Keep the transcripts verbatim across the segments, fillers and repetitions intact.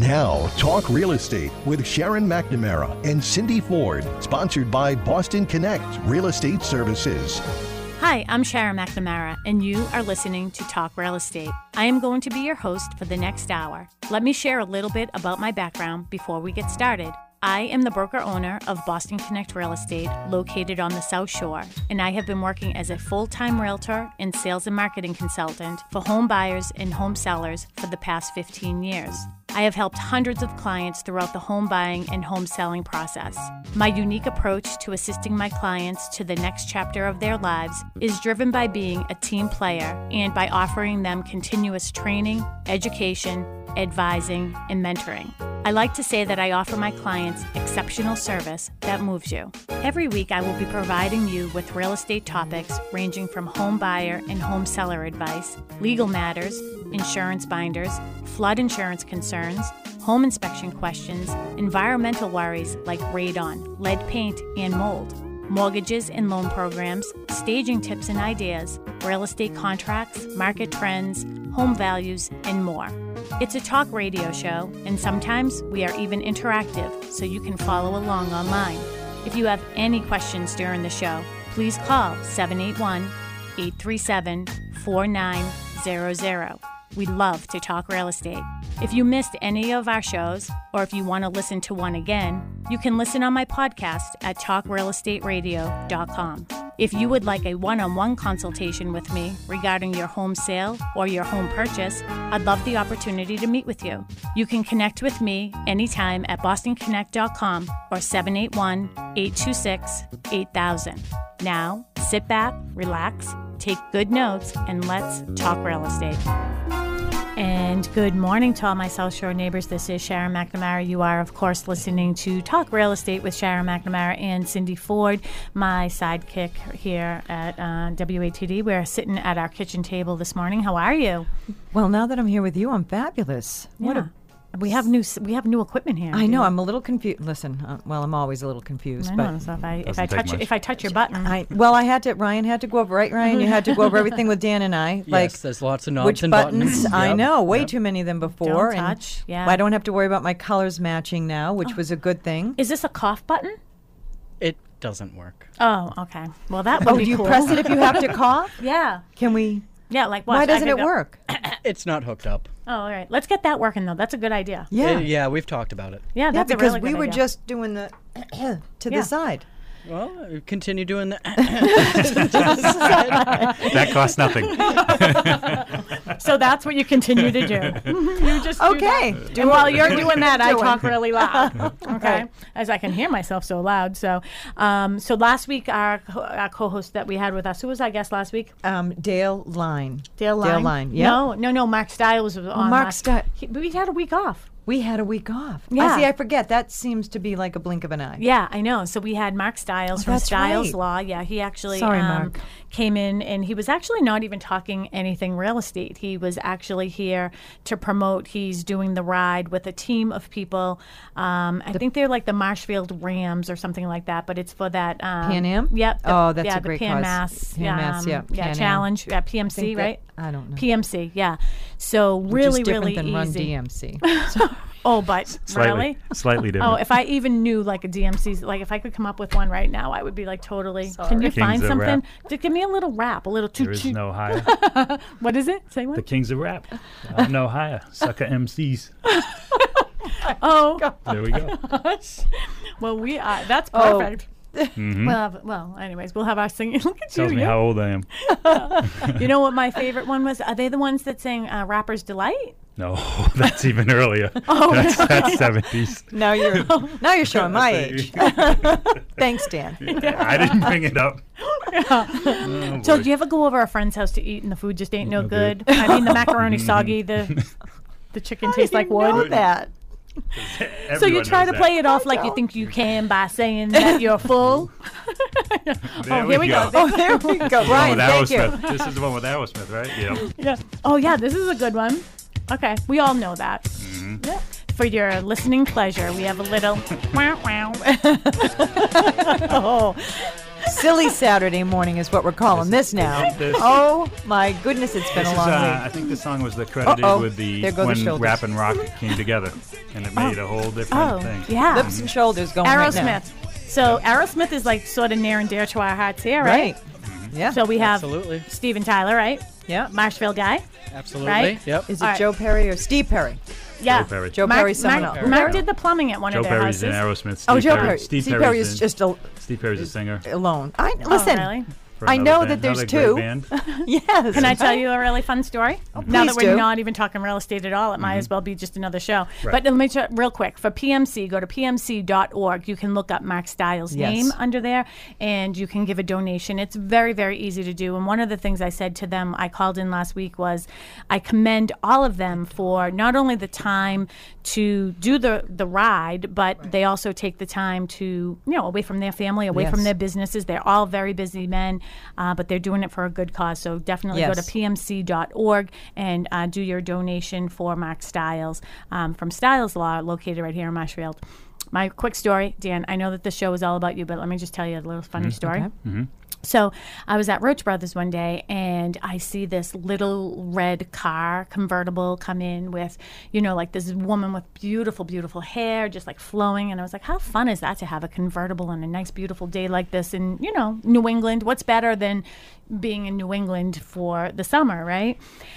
Now, Talk Real Estate with Sharon McNamara and Cindy Ford, sponsored by Boston Connect Real Estate Services. Hi, I'm Sharon McNamara, and you are listening to Talk Real Estate. I am going to be your host for the next hour. Let me share a little bit about my background before we get started. I am the broker-owner of Boston Connect Real Estate, located on the South Shore, and I have been working as a full-time realtor and sales and marketing consultant for home buyers and home sellers for the past fifteen years. I have helped hundreds of clients throughout the home buying and home selling process. My unique approach to assisting my clients to the next chapter of their lives is driven by being a team player and by offering them continuous training, education, advising, and mentoring. I like to say that I offer my clients exceptional service that moves you. Every week I will be providing you with real estate topics ranging from home buyer and home seller advice, legal matters, insurance binders, flood insurance concerns, home inspection questions, environmental worries like radon, lead paint, and mold, mortgages and loan programs, staging tips and ideas, real estate contracts, market trends, home values, and more. It's a talk radio show, and sometimes we are even interactive, so you can follow along online. If you have any questions during the show, please call seven eight one, eight three seven, four nine zero zero. We love to talk real estate. If you missed any of our shows, or if you want to listen to one again, you can listen on my podcast at talk real estate radio dot com. If you would like a one-on-one consultation with me regarding your home sale or your home purchase, I'd love the opportunity to meet with you. You can connect with me anytime at boston connect dot com or seven eight one, eight two six, eight thousand. Now, sit back, relax, take good notes, and let's talk real estate. And good morning to all my South Shore neighbors. This is Sharon McNamara. You are, of course, listening to Talk Real Estate with Sharon McNamara and Cindy Ford, my sidekick here at uh, W A T D. We're sitting at our kitchen table this morning. How are you? Well, now that I'm here with you, I'm fabulous. Yeah. What a We have new we have new equipment here. I know. I'm a little confused. Listen, uh, well, I'm always a little confused. I but know. So if I if Doesn't I take touch much. if I touch your button, I, well, I had to. Ryan had to go over. Right, Ryan, you had to go over everything with Dan and I. Like yes, there's lots of knobs which and buttons. buttons. I Yep, know. Way yep. too many than before. Don't and touch, yeah. I don't have to worry about my colors matching now, which Oh. was a good thing. is this a cough button? It doesn't work. Oh, okay. Well, that would Oh, be do you cool. press it if you have to cough? Yeah. Can we? Yeah. Like watch, Why I doesn't could it go- work? It's not hooked up. Oh, all right. Let's get that working though. That's a good idea. Yeah. Uh, yeah, we've talked about it. Yeah, Yeah, that's a because really good we were idea. just doing the to Yeah. the side. Well, uh, continue doing that. That costs nothing. So that's what you continue to do. You just do Okay. that. And while you're doing that, I Doing. talk really loud. Okay, Right. as I can hear myself so loud. So, um, so last week our, co- our co-host that we had with us, who was our guest last week? Um, Dale Line. Dale Line. Dale Line. Yeah. No, no, no. Mark Stiles was on. Mark last- Sti- he- We had a week off. We had a week off. Yeah. I see. I forget. That seems to be like a blink of an eye. Yeah, I know. So we had Mark Stiles Oh, from that's Stiles right. Law. Yeah, he actually Sorry, um, Mark. came in, and he was actually not even talking anything real estate. He was actually here to promote. He's doing the ride with a team of people. Um, I think they're like the Marshfield Rams or something like that, but it's for that um, Pan Am? Yep. the- Oh, that's yeah, a great the Pan cause. Mass. Pan Mass, yeah, um, yeah, Pan Am. challenge. Yeah, P M C, Think that- right? I don't know. P M C. Yeah. So Which really, is different really than easy. Run D M C. Oh, but Slightly, really? slightly Oh, different. if I even knew like a D M C, like if I could come up with one right now, I would be like totally. Can you Kings find of something? rap. Just give me a little rap, a little toot there is toot. no higher. What is it? Say The what? kings of rap. I'm no higher. Sucker M Cs. Oh, There we go. gosh. Well, we are. That's Oh. perfect. Mhm. We'll have, well, anyways, we'll have our singing. Look at Tells you. me you're- how old I am. You know what my favorite one was? Are they the ones that sang uh, "Rapper's Delight"? No, that's even earlier. Oh, that's that's seventies. now you're now you're showing my That's age. Thanks, Dan. I didn't bring it up. Oh, So, boy. do you ever go over a friend's house to eat and the food just ain't no No good? good. I mean, the macaroni soggy, the the chicken tastes like wood. Know that. So you Everyone try knows to play that. it off like you think you can by saying that you're full. There Oh, here we go. Oh, there we go. The one Brian, with thank you. Aerosmith. This is the one with Aerosmith, right? Yeah. Yeah. Oh, yeah, this is a good one. Okay, we all know that. Mm-hmm. Yeah. For your listening pleasure, we have a little wow wow. Oh. Silly Saturday morning is what we're calling this, now. this- Oh my goodness, it's been This a is, long uh, I week. think the song was the credited Uh-oh. with the There go the when shoulders. rap and rock came together, and it made a whole different Oh, thing. yeah. Lips and shoulders going right now. Aerosmith. So Aerosmith is like sort of near and dear to our hearts here, right? Right. Yeah. So we have Absolutely. Steven Tyler, right? yeah. Marshfield guy. Absolutely. Right? Yep. Is it All right. Joe Perry or Steve Perry? Yeah. Joe Perry. Joe Mark, Perry's someone Mark, else. Mark did the plumbing at one Joe of their Perry's in houses. Aerosmith. Steve Oh, Joe Perry. Perry. Steve, Steve Perry's Perry is in- just a, Steve Perry's a singer. alone. I listen. Oh, really? for I another know band- that there's another two. great band. Yes. Can I tell you a really fun story? now that please we're do. not even talking real estate at all, it might as well be just another show. Right. But let me tell real quick. For P M C, go to P M C dot org. You can look up Mark Stiles' Yes. name under there, and you can give a donation. It's very, very easy to do. And one of the things I said to them, I called in last week, was I commend all of them for not only the time to do the, the ride, but they also take the time to, you know, away from their family, away from Yes. their businesses. They're all very busy men, uh, but they're doing it for a good cause. So definitely go to Yes. P M C dot org and uh, do your donation for Mark Stiles um, from Stiles Law, located right here in Marshfield. My quick story, Dan, I know that the show is all about you, but let me just tell you a little funny story. Okay. So I was at Roach Brothers one day, and I see this little red car convertible come in with, you know, like this woman with beautiful, beautiful hair, just like flowing. And I was like, how fun is that to have a convertible on a nice, beautiful day like this in, you know, New England? What's better than being in New England for the summer, right?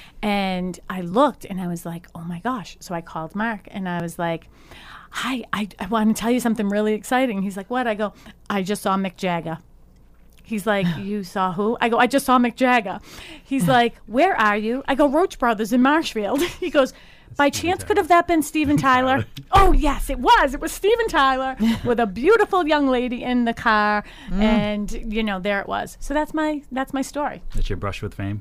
And I looked, and I was like, oh my gosh. So I called Mark, and I was like, hi, I, I want to tell you something really exciting. He's like, what? I go, I just saw Mick Jagger. He's like, you saw who? I go, I just saw Mick Jagger. He's like, where are you? I go, Roach Brothers in Marshfield. He goes, by chance, could have that been Steven Tyler? Oh, yes, it was. It was Steven Tyler with a beautiful young lady in the car. And, you know, there it was. So that's my that's my story. That's your brush with fame.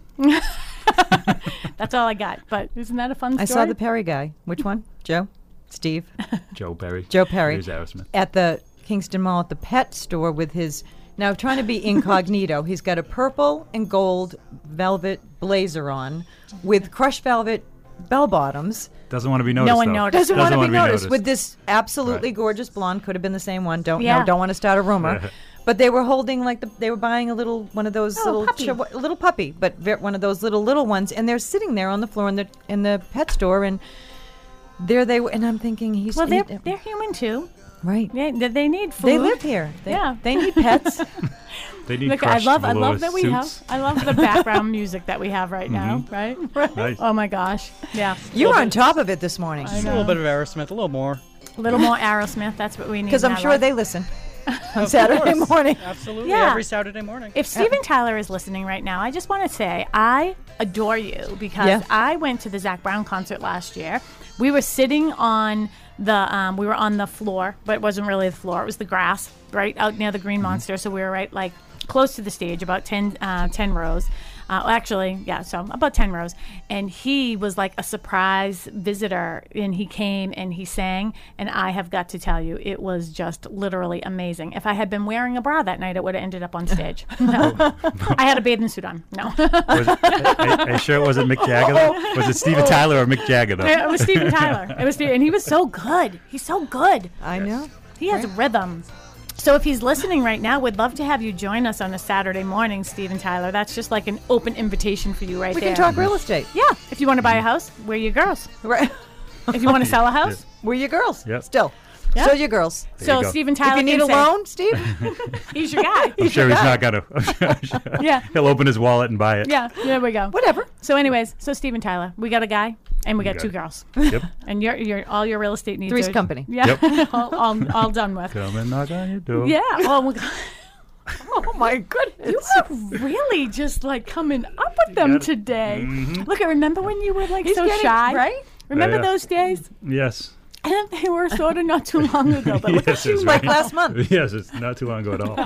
That's all I got. But isn't that a fun story? I saw the Perry guy. Which one? Joe? Steve? Joe Perry. Joe Perry. Here's Aerosmith. At the Kingston Mall at the pet store with his, now trying to be incognito, he's got a purple and gold velvet blazer on with crushed velvet bell bottoms. Doesn't want to be noticed. one though. noticed. Doesn't, want to be noticed, noticed. with this absolutely Right. gorgeous blonde. Could have been the same one. Don't Yeah. know. Don't want to start a rumor. But they were holding like the, they were buying a little one of those Oh, little puppy. chihu- little puppy, but ve- one of those little little ones, and they're sitting there on the floor in the in the pet store, and there they were, and I'm thinking he's Well, they're, he- they're human, too. right. They, they they need food. They live here. They, Yeah. they need pets. They need Look, I crushed love I velour love that we have suits. I love the background music that we have right now, right? Nice. Oh my gosh. Yeah. You were on top of it this morning Just a little bit of Aerosmith, a little more. A little more Aerosmith, that's what we need. because in I'm our sure life. they listen on Saturday morning. Absolutely. Yeah. Every Saturday morning. If Steven Tyler is listening right now, I just want to say I adore you because Yeah. I went to the Zach Brown concert last year. We were sitting on the um, we were on the floor, but it wasn't really the floor. It was the grass, right out near the Green Monster. So we were right like close to the stage, about ten, uh, ten rows. Uh, well, actually, yeah, so about ten rows. And he was like a surprise visitor, and he came and he sang. And I have got to tell you, it was just literally amazing. If I had been wearing a bra that night, it would have ended up on stage. No. I had a bathing suit on. No. Was it, are, are you sure it wasn't Mick Jagger? Though? Was it Steven Tyler or Mick Jagger? Though? It was Steven Tyler. It was, Steve, and he was so good. He's so good. I know. He has rhythm. So if he's listening right now, we'd love to have you join us on a Saturday morning, Steven Tyler. That's just like an open invitation for you right We there. can talk real estate. Yeah. If you want to buy a house, we're your girls. Right. If you want to sell a house, We're your girls. Yep. Still. Yeah. Still your girls. There so you go. Steven Tyler If you need can a say, loan, Steve, he's your guy. I'm sure he's not gonna. Yeah. He'll open his wallet and buy it. Yeah, there we go. whatever. So anyways, so Steven Tyler, we got a guy and we got got two it. girls. Yep. And your your all your real estate needs Three's are, company. Yeah. Yep. all, all, all done with. Come and knock on your door. Yeah. Oh my God. Oh my goodness. You are really just like coming up with them got it. today. Mm-hmm. Look, I remember when you were like He's so getting- shy. right? Remember Yeah, yeah. those days? Yes. And they were sort of not too long ago. But look Yes, at you. it's Like right. last month. Yes, it's not too long ago at all.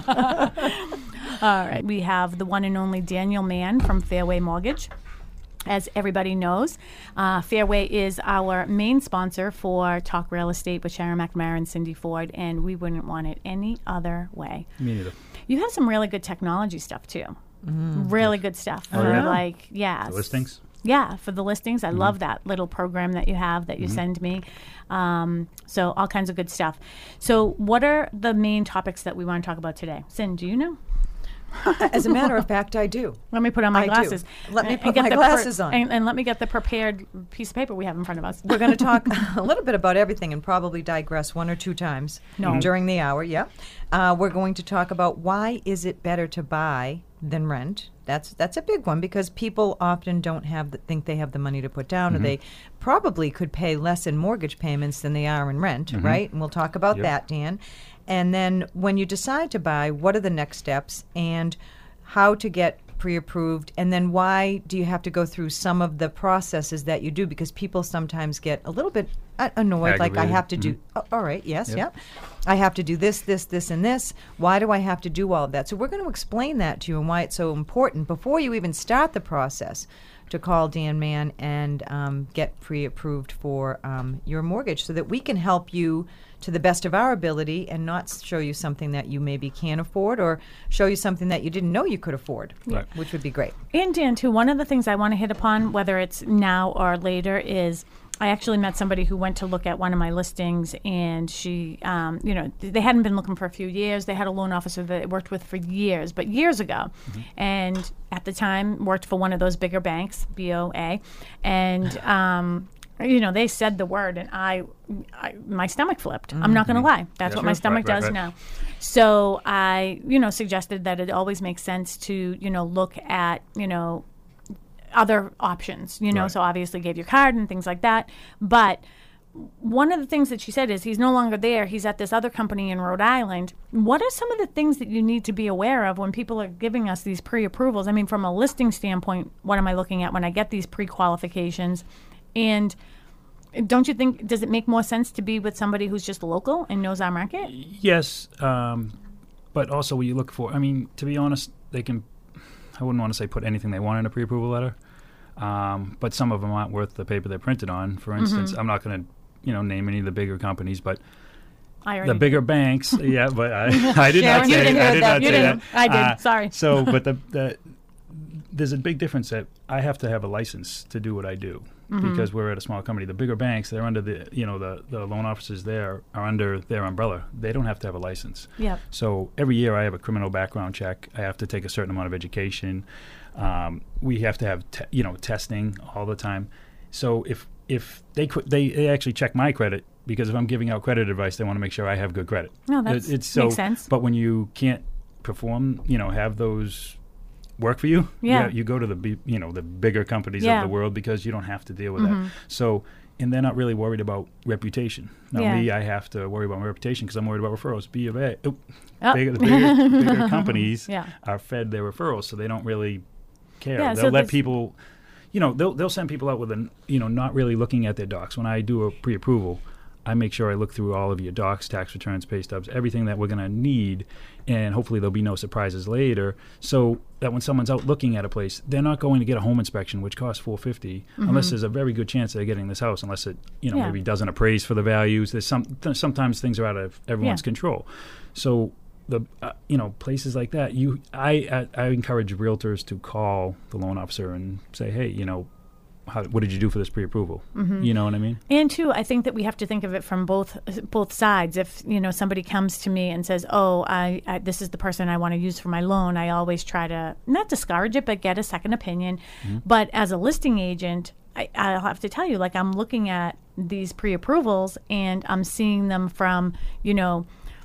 All right. We have the one and only Daniel Mann from Fairway Mortgage. As everybody knows, uh, Fairway is our main sponsor for Talk Real Estate with Sharon McNamara and Cindy Ford, and we wouldn't want it any other way. Me neither. You have some really good technology stuff too. Really good stuff. Oh, for yeah? like yeah, The listings. Yeah, for the listings. I Mm-hmm. love that little program that you have that you send me. Um, so all kinds of good stuff. So what are the main topics that we want to talk about today? Sin, do you know? As a matter of fact, I do. Let me put on my I do. glasses. Let me and- put and get my the glasses on. And, and let me get the prepared piece of paper we have in front of us. We're going to talk a little bit about everything and probably digress one or two times No. during the hour. Yeah, uh, we're going to talk about why is it better to buy than rent. That's that's a big one because people often don't have the, think they have the money to put down, Mm-hmm. or they probably could pay less in mortgage payments than they are in rent, right? And we'll talk about Yep. that, Dan. And then when you decide to buy, what are the next steps and how to get pre-approved, and then why do you have to go through some of the processes that you do? Because people sometimes get a little bit uh, annoyed, like I Aggravated. have to do. Oh, all right, yes, yep. I have to do this, this, this, and this. Why do I have to do all of that? So we're going to explain that to you and why it's so important before you even start the process to call Dan Mann and um, get pre-approved for um, your mortgage, so that we can help you to the best of our ability and not s- show you something that you maybe can't afford, or show you something that you didn't know you could afford, Right. which would be great. And Dan, too, one of the things I want to hit upon, whether it's now or later, is I actually met somebody who went to look at one of my listings, and she, um, you know, th- they hadn't been looking for a few years. They had a loan officer that they worked with for years, but years ago. And at the time, worked for one of those bigger banks, B O A. And, um, you know, they said the word, and I, I my stomach flipped. I'm not going to lie. That's Yeah, what my sure. stomach Right, right, does right. now. So I, you know, suggested that it always makes sense to, you know, look at, you know, other options, you know, Right. so obviously gave your card and things like that. But one of the things that she said is he's no longer there. He's at this other company in Rhode Island. What are some of the things that you need to be aware of when people are giving us these pre-approvals? I mean, from a listing standpoint, what am I looking at when I get these pre-qualifications? And don't you think, does it make more sense to be with somebody who's just local and knows our market? Yes, um, but also what you look for. I mean, to be honest, they can. I wouldn't want to say put anything they want in a pre-approval letter, um, but some of them aren't worth the paper they're printed on. For instance, I'm not going to, you know, name any of the bigger companies, but I already the bigger banks. Yeah, but I, I did Sharon, not you say. didn't I hear did that. not You say didn't. that. I did. Uh, Sorry. So, but the, the there's a big difference that I have to have a license to do what I do. Mm-hmm. Because we're at a small company. The bigger banks, they're under the, you know, the, the loan officers there are under their umbrella. They don't have to have a license. Yep. So every year I have a criminal background check. I have to take a certain amount of education. Um, we have to have, te- you know, testing all the time. So if if they could, they, they actually check my credit, because if I'm giving out credit advice, they want to make sure I have good credit. No, that's- It- it's so, makes sense. But when you can't perform, you know, have those work for you, Yeah. you go to the bi- you know the bigger companies Yeah. of the world, because you don't have to deal with Mm-hmm. that. So, and they're not really worried about reputation. Now, Yeah. me, I have to worry about my reputation because I'm worried about referrals. B of A, oh, Oh. bigger, the bigger, bigger companies Yeah. are fed their referrals, so they don't really care. Yeah, They'll so let this- people, you know, they'll they'll send people out with an, you know, not really looking at their docs. When I do a pre-approval, I make sure I look through all of your docs, tax returns, pay stubs, everything that we're going to need, and hopefully there'll be no surprises later, so that when someone's out looking at a place, they're not going to get a home inspection, which costs four hundred fifty dollars, unless there's a very good chance they're getting this house, unless it, you know, Yeah. maybe doesn't appraise for the values. There's some th- sometimes things are out of everyone's Yeah. control. So the uh, you know, places like that, you I, I I encourage realtors to call the loan officer and say, hey, you know, how, what did you do for this pre-approval? Mm-hmm. You know what I mean? And too, I think that we have to think of it from both both sides. If you know somebody comes to me and says, "Oh, I, I this is the person I want to use for my loan," I always try to not discourage it, but get a second opinion. But as a listing agent, I, I'll have to tell you, like I'm looking at these pre-approvals and I'm seeing them from you know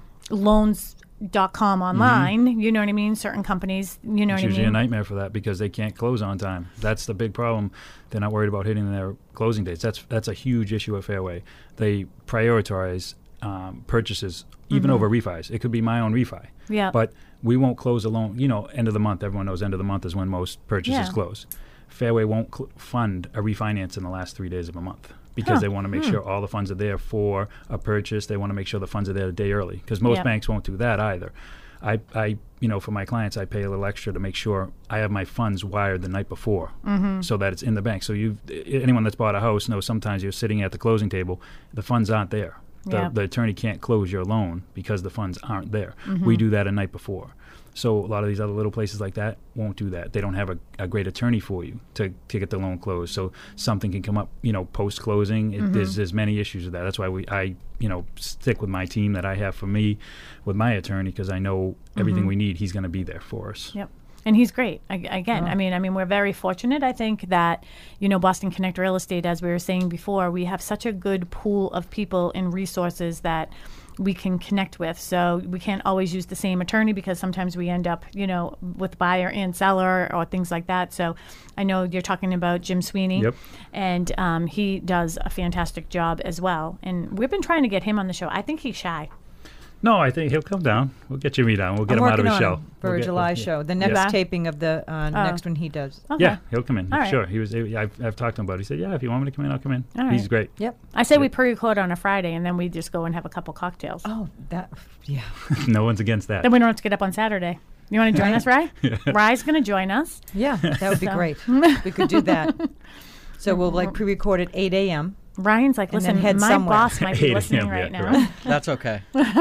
loans dot com online. You know what I mean? Certain companies, you know It's what I usually mean? a nightmare for that because they can't close on time. That's the big problem. They're not worried about hitting their closing dates. That's that's a huge issue at Fairway. They prioritize um, purchases even over refis. It could be my own refi. Yeah. But we won't close a loan. You know, end of the month. Everyone knows end of the month is when most purchases Yeah. close. Fairway won't cl- fund a refinance in the last three days of a month because Huh. they want to make sure all the funds are there for a purchase. They want to make sure the funds are there a day early because most Yep. banks won't do that either. I, I, you know, for my clients, I pay a little extra to make sure I have my funds wired the night before, mm-hmm. so that it's in the bank. So you, anyone that's bought a house knows sometimes you're sitting at the closing table, the funds aren't there. The, Yeah. the attorney can't close your loan because the funds aren't there. Mm-hmm. We do that a night before. So a lot of these other little places like that won't do that. They don't have a, a great attorney for you to, to get the loan closed. So something can come up, you know, post-closing. It, Mm-hmm. there's, there's many issues with that. That's why we I, you know, stick with my team that I have for me with my attorney because I know everything Mm-hmm. we need, he's going to be there for us. Yep. And he's great. I, again, I mean, I mean, we're very fortunate. I think that, you know, Boston Connect Real Estate, as we were saying before, we have such a good pool of people and resources that we can connect with. So we can't always use the same attorney because sometimes we end up, you know, with buyer and seller or things like that. So I know you're talking about Jim Sweeney. Yep. And um, he does a fantastic job as well. And we've been trying to get him on the show. I think he's shy. No, I think he'll come down. We'll get Jimmy down. We'll get I'm him out of working his on shell. him for We'll a get- July we'll- show. The Yeah. next taping of the uh, next one he does. Okay. Yeah, he'll come in. All right. Sure. He was. I've, I've talked to him about it. He said, yeah, if you want me to come in, I'll come in. All He's right. great. Yep. I say we pre-record on a Friday and then we just go and have a couple cocktails. Oh, that, yeah. No one's against that. Then we don't have to get up on Saturday. You want to join us, Rye? Rye's going to join us. Yeah, that would be So. great. We could do that. So we'll like pre-record at eight a.m. Ryan's like, And then listen, head my somewhere. boss might be eight a.m., listening yeah, right now. correct. That's okay.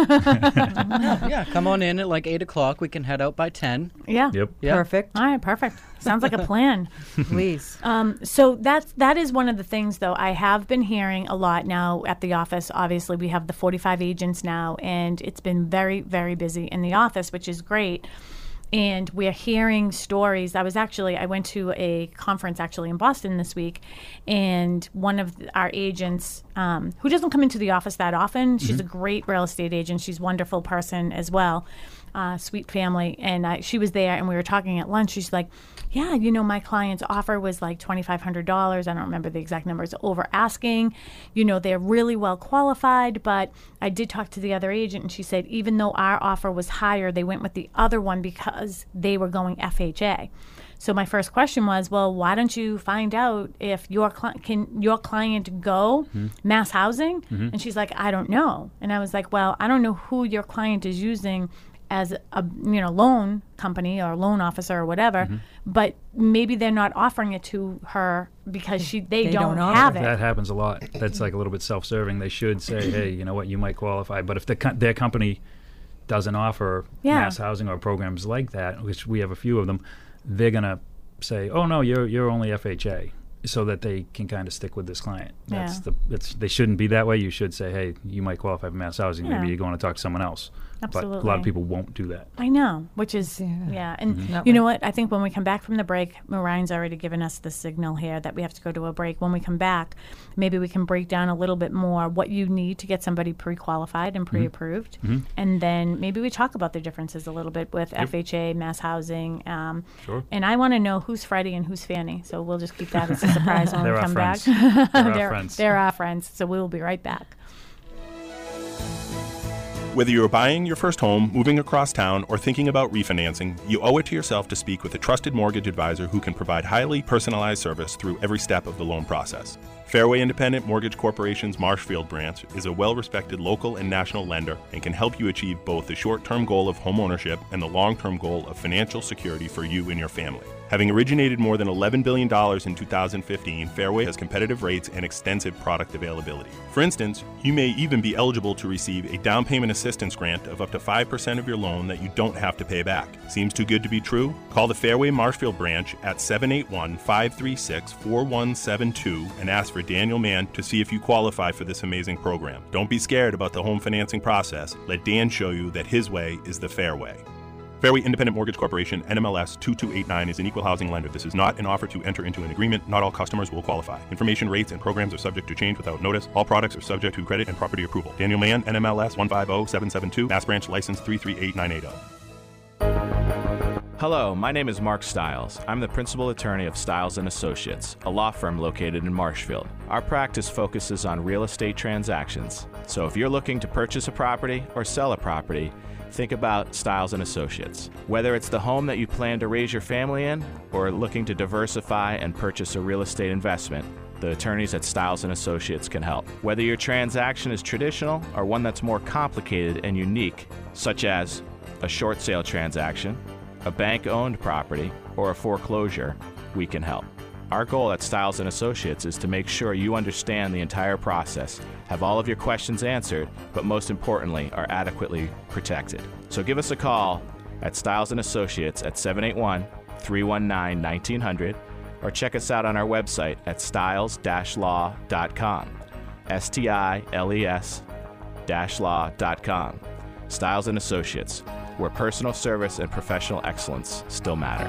yeah, yeah, come on in at like eight o'clock. We can head out by ten. Yeah. Yep. Yeah. Perfect. All right, perfect. Sounds like a plan. Please. Um, so that's that is one of the things, though. I have been hearing a lot now at the office. Obviously, we have the forty-five agents now, and it's been very, very busy in the office, which is great. And we're hearing stories. I was actually, I went to a conference actually in Boston this week, and one of the- our agents, um, who doesn't come into the office that often, she's a great real estate agent. She's a wonderful person as well, uh, sweet family. And I, she was there, and we were talking at lunch. She's like, yeah, you know, my client's offer was like twenty-five hundred dollars. I don't remember the exact numbers, over asking. You know, they're really well qualified, but I did talk to the other agent, and she said even though our offer was higher, they went with the other one because they were going F H A. So my first question was, well, why don't you find out if your cli- can your client go Mm-hmm. mass housing? And she's like, I don't know. And I was like, well, I don't know who your client is using as a you know loan company or loan officer or whatever, Mm-hmm. but maybe they're not offering it to her because she they, They don't, don't offer have it. it. That happens a lot. That's like a little bit self-serving. They should say, hey, you know what, you might qualify. But if the co- their company doesn't offer Yeah. mass housing or programs like that, which we have a few of them, they're going to say, oh, no, you're you're only F H A, so that they can kind of stick with this client. That's Yeah. the it's, They shouldn't be that way. You should say, hey, you might qualify for mass housing. Yeah. Maybe you're going to talk to someone else. But a lot Absolutely. of people won't do that. I know, which is, yeah. Yeah. And Not you know right. what? I think when we come back from the break, Ryan's already given us the signal here that we have to go to a break. When we come back, maybe we can break down a little bit more what you need to get somebody pre-qualified and pre-approved. And then maybe we talk about the differences a little bit with F H A, mass housing. Um, Sure. And I want to know who's Freddie and who's Fanny. So we'll just keep that as a surprise when They're we our come friends. back. They're our they're, friends. they're our friends. So we will be right back. Whether you're buying your first home, moving across town, or thinking about refinancing, you owe it to yourself to speak with a trusted mortgage advisor who can provide highly personalized service through every step of the loan process. Fairway Independent Mortgage Corporation's Marshfield branch is a well-respected local and national lender and can help you achieve both the short-term goal of home ownership and the long-term goal of financial security for you and your family. Having originated more than eleven billion dollars in two thousand fifteen, Fairway has competitive rates and extensive product availability. For instance, you may even be eligible to receive a down payment assistance grant of up to five percent of your loan that you don't have to pay back. Seems too good to be true? Call the Fairway Marshfield branch at seven eight one, five three six, four one seven two and ask for Daniel Mann to see if you qualify for this amazing program. Don't be scared about the home financing process. Let Dan show you that his way is the fair way. Fairway Independent Mortgage Corporation, N M L S two two eight nine, is an equal housing lender. This is not an offer to enter into an agreement. Not all customers will qualify. Information, rates, and programs are subject to change without notice. All products are subject to credit and property approval. Daniel Mann, N M L S one five zero seven seven two, Mass Branch License three three eight nine eight zero. Hello, my name is Mark Stiles. I'm the principal attorney of Stiles and Associates, a law firm located in Marshfield. Our practice focuses on real estate transactions. So if you're looking to purchase a property or sell a property, think about Stiles and Associates. Whether it's the home that you plan to raise your family in or looking to diversify and purchase a real estate investment, the attorneys at Stiles and Associates can help. Whether your transaction is traditional or one that's more complicated and unique, such as a short sale transaction, a bank-owned property, or a foreclosure, we can help. Our goal at Stiles and Associates is to make sure you understand the entire process, have all of your questions answered, but most importantly, are adequately protected. So give us a call at Stiles and Associates at seven eight one, three one nine, one nine zero zero or check us out on our website at stiles dash law dot com. S T I L E S dash law dot com. Stiles and Associates, where personal service and professional excellence still matter.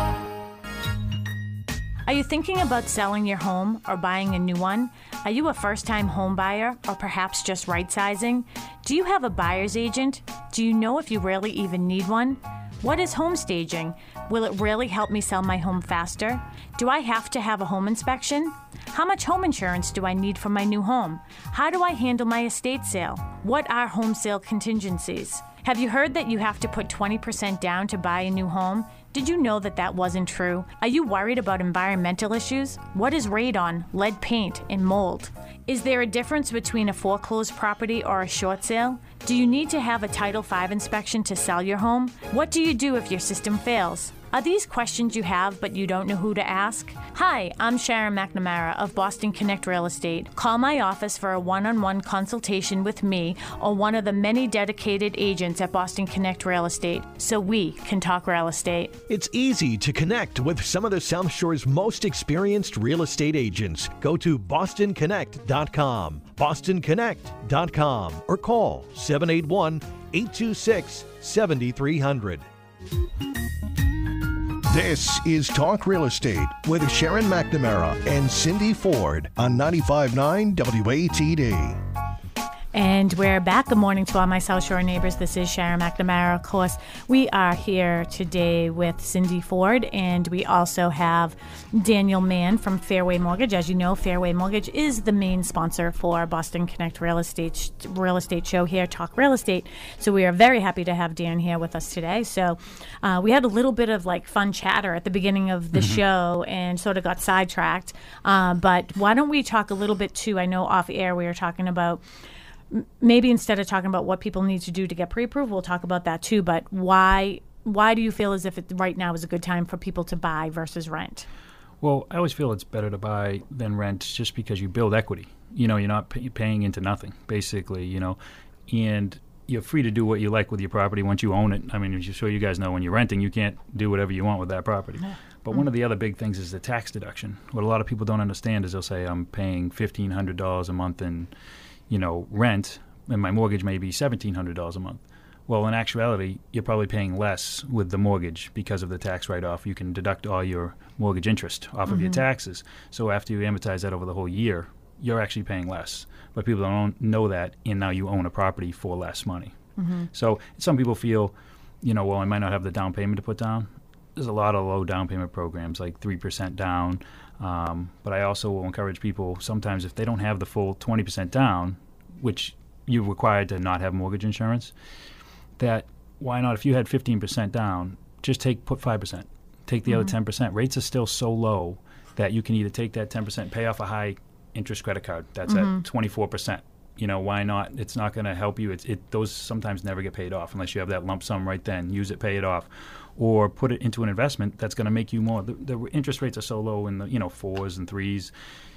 Are you thinking about selling your home or buying a new one? Are you a first-time home buyer or perhaps just right-sizing? Do you have a buyer's agent? Do you know if you really even need one? What is home staging? Will it really help me sell my home faster? Do I have to have a home inspection? How much home insurance do I need for my new home? How do I handle my estate sale? What are home sale contingencies? Have you heard that you have to put twenty percent down to buy a new home? Did you know that that wasn't true? Are you worried about environmental issues? What is radon, lead paint, and mold? Is there a difference between a foreclosed property or a short sale? Do you need to have a Title five inspection to sell your home? What do you do if your system fails? Are these questions you have but you don't know who to ask? Hi, I'm Sharon McNamara of Boston Connect Real Estate. Call my office for a one-on-one consultation with me or one of the many dedicated agents at Boston Connect Real Estate so we can talk real estate. It's easy to connect with some of the South Shore's most experienced real estate agents. Go to boston connect dot com, boston connect dot com, or call seven eight one, eight two six, seven three zero zero. This is Talk Real Estate with Sharon McNamara and Cindy Ford on ninety-five point nine W A T D. And we're back. Good morning to all my South Shore neighbors. This is Sharon McNamara. Of course, we are here today with Cindy Ford, and we also have Daniel Mann from Fairway Mortgage. As you know, Fairway Mortgage is the main sponsor for Boston Connect Real Estate Real Estate Show here, Talk Real Estate. So we are very happy to have Dan here with us today. So uh, we had a little bit of like fun chatter at the beginning of the mm-hmm. show and sort of got sidetracked. Uh, but why don't we talk a little bit too? I know off air we were talking about maybe instead of talking about what people need to do to get pre-approved, we'll talk about that too. But why why do you feel as if it, right now is a good time for people to buy versus rent? Well, I always feel it's better to buy than rent just because you build equity. You know, you're not pay- paying into nothing, basically, you know, and you're free to do what you like with your property once you own it. I mean, just so you guys know, when you're renting, you can't do whatever you want with that property. Yeah. But mm-hmm. one of the other big things is the tax deduction. What a lot of people don't understand is they'll say, I'm paying fifteen hundred dollars a month in you know, rent, and my mortgage may be seventeen hundred dollars a month. Well, in actuality, you're probably paying less with the mortgage because of the tax write-off. You can deduct all your mortgage interest off mm-hmm. of your taxes. So after you amortize that over the whole year, you're actually paying less. But people don't know that, and now you own a property for less money. Mm-hmm. So some people feel, you know, well, I might not have the down payment to put down. There's a lot of low down payment programs, like three percent down. Um, but I also will encourage people sometimes if they don't have the full twenty percent down, which you're required to not have mortgage insurance, that why not, if you had fifteen percent down, just take put five percent. Take the mm-hmm. other ten percent. Rates are still so low that you can either take that ten percent, pay off a high interest credit card. That's mm-hmm. at twenty-four percent. You know, why not? It's not going to help you. It's, it those sometimes never get paid off unless you have that lump sum right then. Use it, pay it off. Or put it into an investment that's going to make you more. The, the interest rates are so low in the, you know, fours and threes.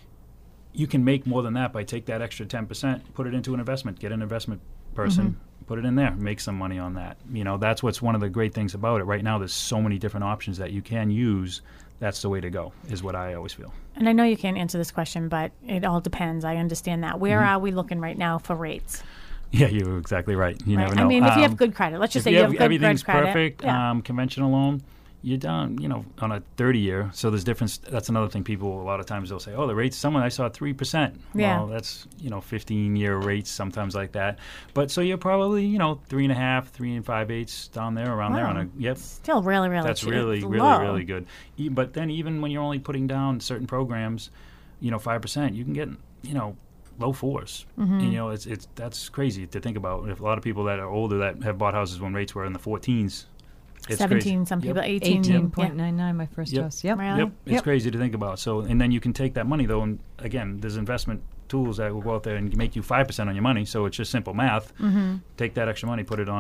You can make more than that by take that extra ten percent, put it into an investment, get an investment person, mm-hmm. put it in there, make some money on that. You know, that's what's one of the great things about it. Right now, there's so many different options that you can use. That's the way to go, is what I always feel. And I know you can't answer this question, but it all depends. I understand that. Where mm-hmm. are we looking right now for rates? Yeah, you're exactly right. You right. never know. I mean, if um, you have good credit, let's just say you you have, have good everything's credit. perfect, yeah. um, conventional loan, you're down, you know, on a thirty-year. So there's difference. That's another thing. People, a lot of times they'll say, oh, the rates, someone I saw three percent. Yeah. Well, that's, you know, fifteen-year rates, sometimes like that. But so you're probably, you know, three and a half, three and five eighths down there, around wow. there on a, yep. Still really, really That's cheap. really, it's really, low. really good. E- but then even when you're only putting down certain programs, you know, five percent, you can get, you know, low fours. Mm-hmm. You know, it's it's that's crazy to think about. If a lot of people that are older that have bought houses when rates were in the fourteens, it's seventeen, crazy. some people yep. eighteen. eighteen point nine nine, my first yep. house. Yep. Really? Yep. It's yep. crazy to think about. So, and then you can take that money though, and again, there's investment tools that will go out there and make you five percent on your money. So it's just simple math. Mm-hmm. Take that extra money, put it on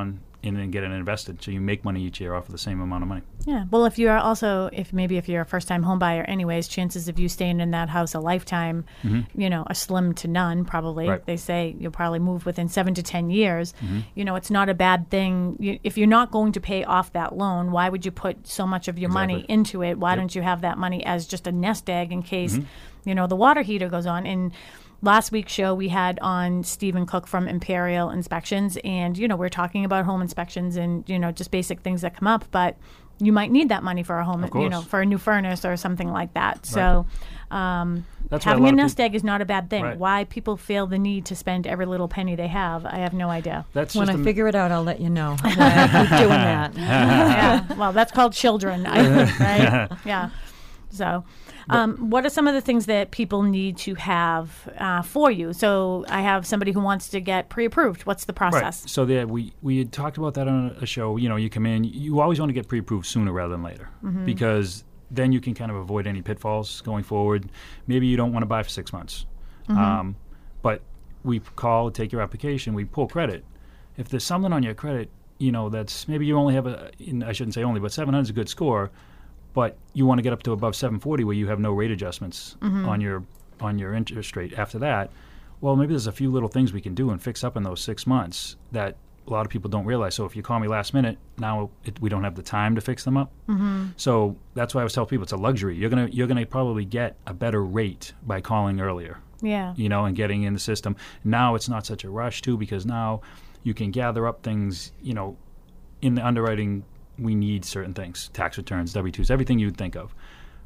and then get it invested. So you make money each year off of the same amount of money. Yeah. Well, if you are also, if maybe if you're a first-time home buyer anyways, chances of you staying in that house a lifetime, mm-hmm. you know, are slim to none probably. Right. They say you'll probably move within seven to ten years. Mm-hmm. You know, it's not a bad thing. You, if you're not going to pay off that loan, why would you put so much of your Exactly. money into it? Why Yep. don't you have that money as just a nest egg in case, Mm-hmm. you know, the water heater goes on? And last week's show, we had on Stephen Cook from Imperial Inspections, and, you know, we're talking about home inspections and, you know, just basic things that come up, but you might need that money for a home, Of course. you know, for a new furnace or something like that. So um, That's why a having lot a of nest peop- egg is not a bad thing. Right. Why people feel the need to spend every little penny they have, I have no idea. That's When just I a- figure it out, I'll let you know. Why I keep doing that. Yeah, well, that's called children, I think, right? Yeah. So, um, what are some of the things that people need to have uh, for you? So, I have somebody who wants to get pre-approved. What's the process? Right. So there, we we had talked about that on a show. You know, you come in, you always want to get pre-approved sooner rather than later, Mm-hmm. because then you can kind of avoid any pitfalls going forward. Maybe you don't want to buy for six months, Mm-hmm. um, but we call, take your application, we pull credit. If there's something on your credit, you know, that's maybe you only have a, I shouldn't say only, but seven hundred is a good score, but you want to get up to above seven forty where you have no rate adjustments Mm-hmm. on your on your interest rate after that. Well, maybe there's a few little things we can do and fix up in those six months that a lot of people don't realize. So if you call me last minute, now it, we don't have the time to fix them up. Mm-hmm. So that's why I always tell people it's a luxury. You're gonna you're gonna probably get a better rate by calling earlier, Yeah. you know, and getting in the system. Now it's not such a rush too, because now you can gather up things. You know, in the underwriting, we need certain things: tax returns, W two's, everything you'd think of.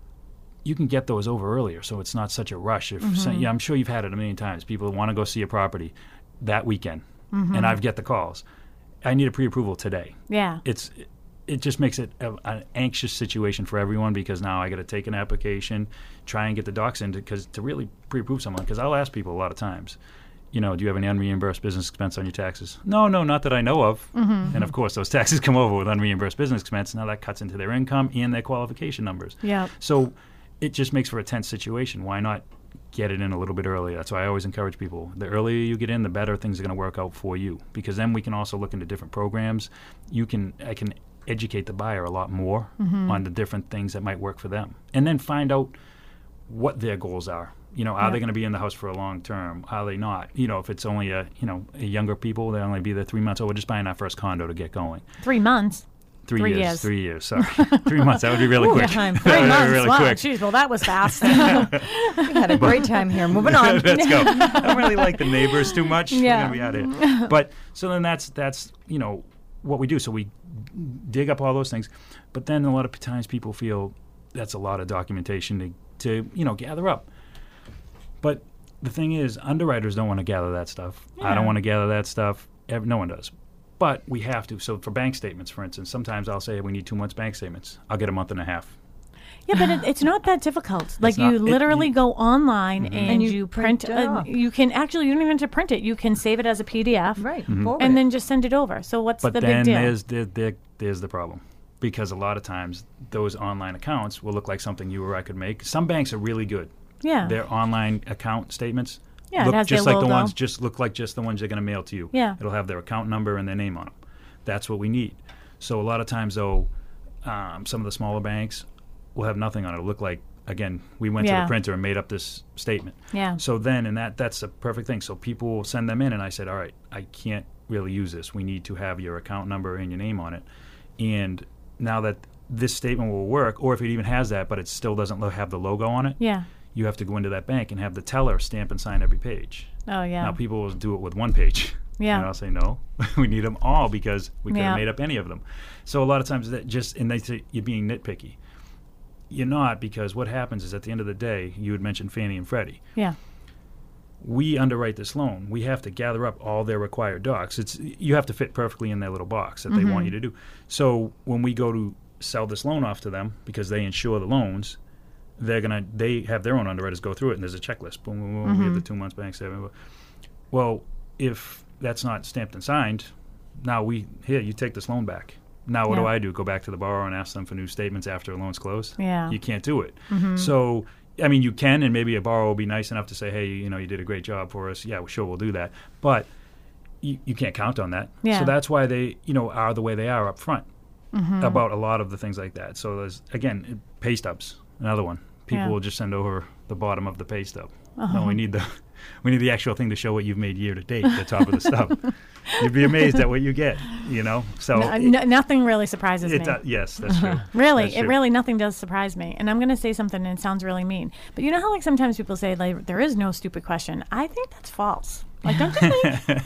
You can get those over earlier, so it's not such a rush. If say, yeah, I'm sure you've had it a million times. People want to go see a property that weekend, and I've get the calls. I need a pre-approval today. Yeah. It's it just makes it a, an anxious situation for everyone, because now I got to take an application, try and get the docs in, because to really pre-approve someone. Because I'll ask people a lot of times, you know, do you have any unreimbursed business expense on your taxes? No, no, not that I know of. Mm-hmm. And of course, those taxes come over with unreimbursed business expense. Now that cuts into their income and their qualification numbers. Yeah. So it just makes for a tense situation. Why not get it in a little bit earlier? That's why I always encourage people. The earlier you get in, the better things are going to work out for you, because then we can also look into different programs. You can, I can educate the buyer a lot more Mm-hmm. on the different things that might work for them, and then find out what their goals are. You know, are Yeah. they going to be in the house for a long term? Are they not? You know, if it's only a, you know, a younger people, they'll only be there three months. Oh, we're just buying our first condo to get going. Three months. Three, Three years, years. Three years. Sorry, three months. That would be really Ooh, quick. time. That Three would be months. really Wow. quick. Jeez, well, that was fast. We had a great time here. Moving on. Let's go. I don't really like the neighbors too much. Yeah. We're gonna be out here. But so then that's that's you know what we do. So we dig up all those things, but then a lot of times people feel that's a lot of documentation to to you know gather up. But the thing is, underwriters don't want to gather that stuff. I Yeah. don't want to gather that stuff. Ev- No one does. But we have to. So for bank statements, for instance, sometimes I'll say we need two months bank statements. I'll get a month and a half. Yeah, but it, it's not that difficult. Like not- you it- literally you- go online and, And you, you print. print it uh, off. you can actually you don't even have to print it. You can save it as a P D F, Right. Mm-hmm. forward and it. then just send it over. So what's But the then big deal? there's there, there, there's the problem, because a lot of times those online accounts will look like something you or I could make. Some banks are really good. Yeah. Their online account statements Yeah, it look has just their like the logo. ones just look like just the ones they're going to mail to you. Yeah. It'll have their account number and their name on them. That's what we need. So a lot of times though, um, some of the smaller banks will have nothing on it. It'll look like, again, we went to Yeah. the printer and made up this statement. Yeah. So then, and that that's a perfect thing. So people will send them in, and I said, all right, I can't really use this. We need to have your account number and your name on it. And now that this statement will work, or if it even has that, but it still doesn't lo- have the logo on it, Yeah. you have to go into that bank and have the teller stamp and sign every page. Oh yeah. Now people will do it with one page. Yeah. And I'll say, no, we need them all, because we could Yeah. have made up any of them. So a lot of times that just, and they say you're being nitpicky. You're not, because what happens is at the end of the day, you had mentioned Fannie and Freddie. Yeah. We underwrite this loan. We have to gather up all their required docs. It's you have to fit perfectly in their little box that they want you to do. So when we go to sell this loan off to them, because they insure the loans, they're gonna they have their own underwriters go through it, and there's a checklist. Boom, boom, boom. We have the two months bank statement. Well, if that's not stamped and signed, now we here you take this loan back. Now what do Yeah. I do? Go back to the borrower and ask them for new statements after a loan's closed? Yeah. You can't do it. So I mean, you can, and maybe a borrower will be nice enough to say, hey, you know, you did a great job for us. Yeah, well, sure, we'll do that. But you, you can't count on that. Yeah. So that's why they, you know, are the way they are up front Mm-hmm. about a lot of the things like that. So there's, again, pay stubs, another one. People Yeah. will just send over the bottom of the pay stub. Uh-huh. No, we need the we need the actual thing to show what you've made year to date, the top of the stub. You'd be amazed at what you get, you know? So No, it- no, nothing really surprises it me. does- yes, that's true. Really, That's it true. really nothing does surprise me. And I'm going to say something and it sounds really mean. But you know how like sometimes people say like there is no stupid question? I think that's false. Like don't you think?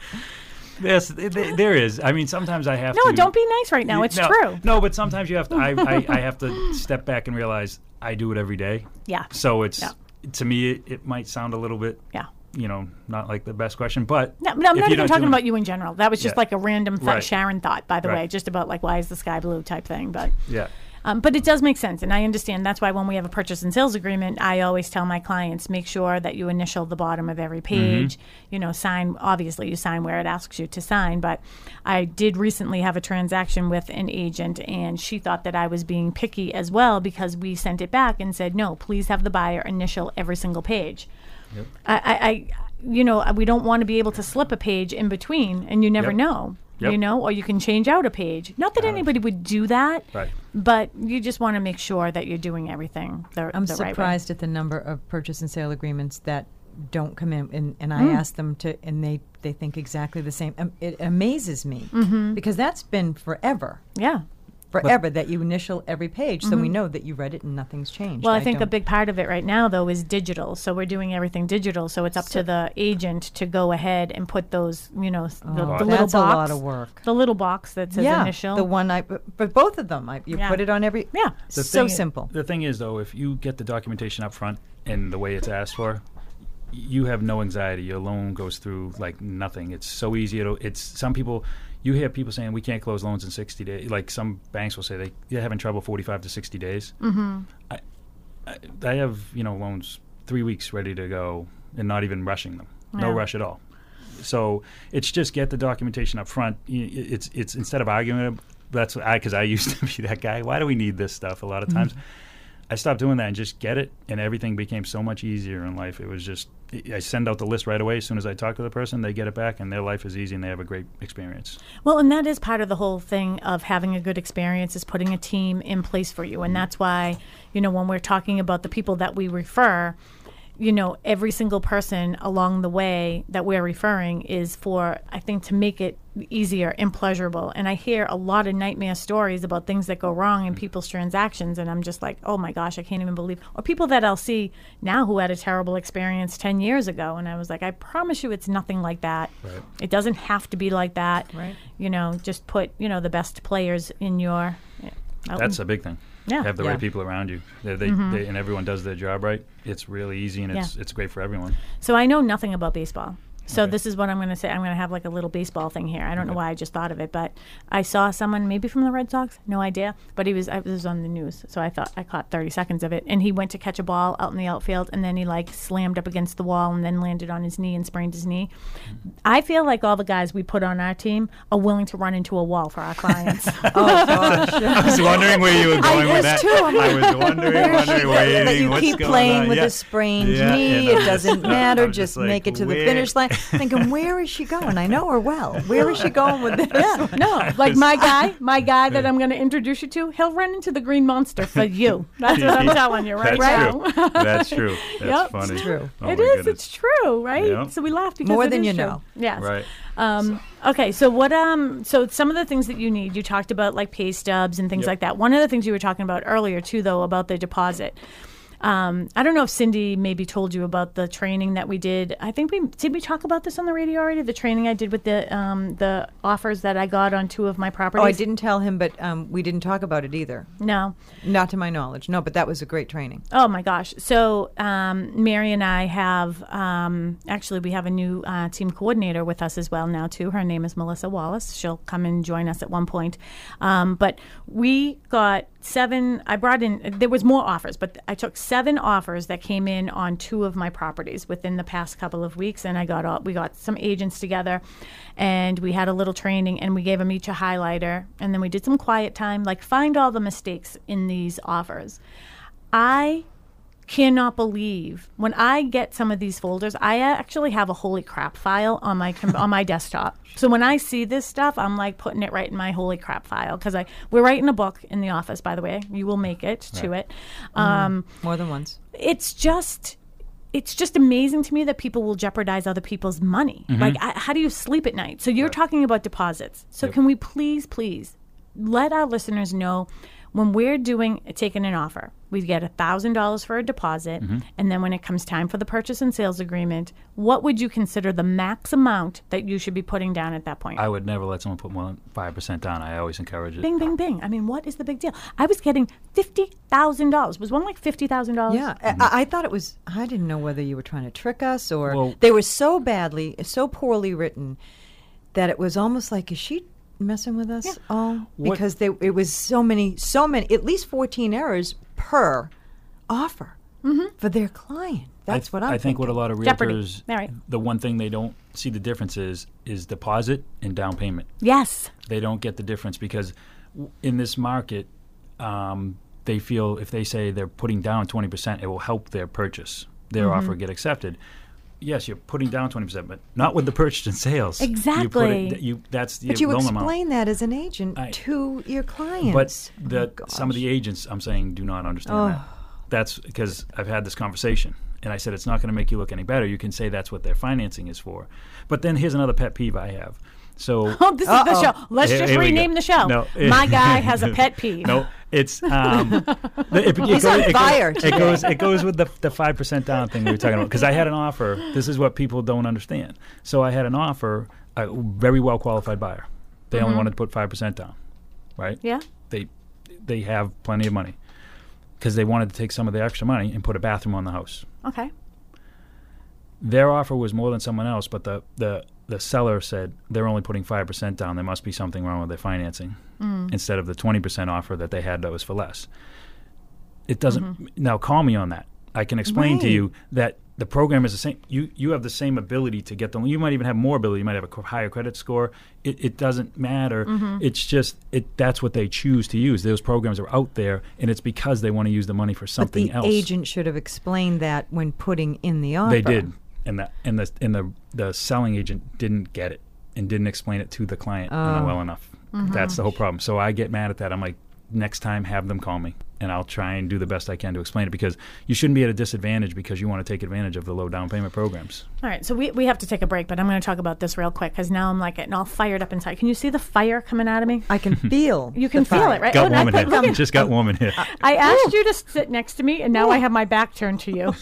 Yes, th- th- there is. I mean, sometimes I have No, to. don't be nice right now. Y- It's no, true. No, but sometimes you have to. I, I, I have to step back and realize I do it every day. Yeah. So it's Yeah. to me, it, it might sound a little bit, Yeah. you know, not like the best question, but No, no I'm if not you're even talking doing- about you in general. That was just Yeah. like a random th- Right. Sharon thought, by the Right. way, just about like why is the sky blue type thing. But Yeah. Um, but it does make sense, and I understand. That's why when we have a purchase and sales agreement, I always tell my clients, make sure that you initial the bottom of every page. You know, sign, obviously you sign where it asks you to sign, but I did recently have a transaction with an agent, and she thought that I was being picky as well because we sent it back and said, no, please have the buyer initial every single page. Yep. I, I, I, you know, we don't want to be able to slip a page in between, and you never Yep. know. Yep. You know, or you can change out a page. Not that anybody would do that, Right. but you just want to make sure that you're doing everything the, I'm the right way. surprised at the number of purchase and sale agreements that don't come in, and, and I Mm. ask them to, and they, they think exactly the same. Um, it amazes me Mm-hmm. because that's been forever, Yeah. forever that you initial every page, so we know that you read it and nothing's changed. Mm-hmm. Well, I, think a don't- big part of it right now, though, is digital. So we're doing everything digital. So it's up to the agent to go ahead and put those, you know, s- the, Oh, the little that's box. a lot of work. The little box that says yeah, initial. the one I, but, but both of them, I, you Yeah. put it on every. Yeah. The so thing i- simple. The thing is, though, if you get the documentation up front and the way it's asked for, you have no anxiety. Your loan goes through like nothing. It's so easy. It'll, it's some people. You hear people saying we can't close loans in sixty days. Like some banks will say they, they're having trouble forty-five to sixty days. Mm-hmm. I, I, I have you know loans three weeks ready to go and not even rushing them. No Yeah. rush at all. So it's just get the documentation up front. Y- y- It's it's instead of arguing. That's I because I used to be that guy. Why do we need this stuff? A lot of times. I stopped doing that and just get it, and everything became so much easier in life. It was just, I send out the list right away. As soon as I talk to the person, they get it back, and their life is easy, and they have a great experience. Well, and that is part of the whole thing of having a good experience is putting a team in place for you. And that's why, you know, when we're talking about the people that we refer, you know, every single person along the way that we're referring is for, I think, to make it easier and pleasurable. And I hear a lot of nightmare stories about things that go wrong in people's transactions. And I'm just like, oh my gosh, I can't even believe. Or people that I'll see now who had a terrible experience ten years ago. And I was like, I promise you it's nothing like that. Right. It doesn't have to be like that. Right. You know, just put, you know, the best players in your. Yeah, That's a big thing. Yeah. Have the Yeah. right people around you. They, they, they, and everyone does their job right. It's really easy, and it's Yeah. it's great for everyone. So I know nothing about baseball. So Okay. this is what I'm going to say. I'm going to have like a little baseball thing here. I don't know why I just thought of it, but I saw someone maybe from the Red Sox, no idea, but he was I was on the news, so I thought I caught thirty seconds of it. And he went to catch a ball out in the outfield, and then he like slammed up against the wall, and then landed on his knee and sprained his knee. I feel like all the guys we put on our team are willing to run into a wall for our clients. Oh gosh. I was wondering where you were going with was that. too. I'm I was wondering, wondering, waiting, that you what's keep going playing on. with Yeah. a sprained Yeah, knee. and I'm It doesn't just- matter. I'm Just like, make it to the where- finish line. Thinking, where is she going? I know her well. Where is she going with this? Yeah, no, like my guy, my guy that I'm going to introduce you to, he'll run into the green monster for you. That's what I'm telling you right That's now. true. That's true. That's Yep. funny. It's true. Oh It my is. goodness. It's true, right? Yeah. So we laugh because More it than is you true. know. Yes. Right. Um, okay. So what? Um. So some of the things that you need, you talked about like pay stubs and things Yep. like that. One of the things you were talking about earlier too, though, about the deposit. Um, I don't know if Cindy maybe told you about the training that we did. I think we did. We talk about this on the radio already. The training I did with the um, the offers that I got on two of my properties. Oh, I didn't tell him, but um, we didn't talk about it either. No. Not to my knowledge. No, but that was a great training. Oh my gosh! So um, Mary and I have um, actually we have a new uh, team coordinator with us as well now too. Her name is Melissa Wallace. She'll come and join us at one point. Um, but we got seven. I brought in. There was more offers, but I took seven offers that came in on two of my properties within the past couple of weeks, and I got all, we got some agents together, and we had a little training, and we gave them each a highlighter, and then we did some quiet time, like find all the mistakes in these offers. I cannot believe when I get some of these folders. I actually have a holy crap file on my com- on my desktop. So when I see this stuff, I'm like putting it right in my holy crap file because I we're writing a book in the office. By the way, you will make it to Right. it. Um, Mm, more than once. It's just. It's just amazing to me that people will jeopardize other people's money. Mm-hmm. Like, I, how do you sleep at night? So you're talking about deposits. So Yep. can we please, please let our listeners know when we're doing taking an offer, we get a thousand dollars for a deposit, Mm-hmm. and then when it comes time for the purchase and sales agreement, what would you consider the max amount that you should be putting down at that point? I would never let someone put more than five percent down. I always encourage it. Bing, bing, bing. I mean, what is the big deal? I was getting fifty thousand dollars. Was one like fifty thousand dollars? Yeah, I, I thought it was. I didn't know whether you were trying to trick us or Well- they were so badly, so poorly written that it was almost like, is she messing with us? Oh, What- because they it was so many, so many, at least fourteen errors per offer for their client. That's I, what I'm. I think thinking. what a lot of Jeopardy. realtors, All right. the one thing they don't see the difference is is deposit and down payment. Yes. They don't get the difference because w- in this market, um, they feel if they say they're putting down twenty percent, it will help their purchase, their Mm-hmm. offer get accepted. Yes, you're putting down twenty percent, but not with the purchase and sales. You put Exactly. it, you, that's the But you loan amount. explain that as an agent I- to your clients. But Oh, the gosh. some of the agents, I'm saying, do not understand Oh. that. That's because I've had this conversation, and I said it's not going to make you look any better. You can say that's what their financing is for. But then here's another pet peeve I have. So Oh, this is Uh-oh. the show. Let's Here- just here we rename go. the show. No. My guy has a pet peeve. no, it's um, it, it, He's goes, on it fire Goes, today. it goes it goes with the the five percent down thing we were talking about because I had an offer. This is what people don't understand. So I had an offer, a very well qualified buyer. They only wanted to put five percent down, right? Yeah. They they have plenty of money because they wanted to take some of the extra money and put a bathroom on the house. Okay. Their offer was more than someone else, but the the, the seller said they're only putting five percent down. There must be something wrong with their financing instead of the twenty percent offer that they had that was for less. It doesn't now call me on that. I can explain to Right. you that the program is the same. You you have the same ability to get the loan. You might even have more ability. You might have a co- higher credit score. It, it doesn't matter. It's just it. That's what they choose to use. Those programs are out there, and it's because they want to use the money for But something the else. agent should have explained that when putting in the offer. They did, and the and the and the the selling agent didn't get it and didn't explain it to the client uh, well enough. That's the whole problem. So I get mad at that. I'm like, next time, have them call me, and I'll try and do the best I can to explain it because you shouldn't be at a disadvantage because you want to take advantage of the low down payment programs. All right, so we, we have to take a break, but I'm going to talk about this real quick because now I'm like getting all fired up inside. Can you see the fire coming out of me? I can feel. You can the feel fire. it, right? Got Oh, and I warm in put- look here. at- Just got warm in here. I asked you to sit next to me, and now I have my back turned to you.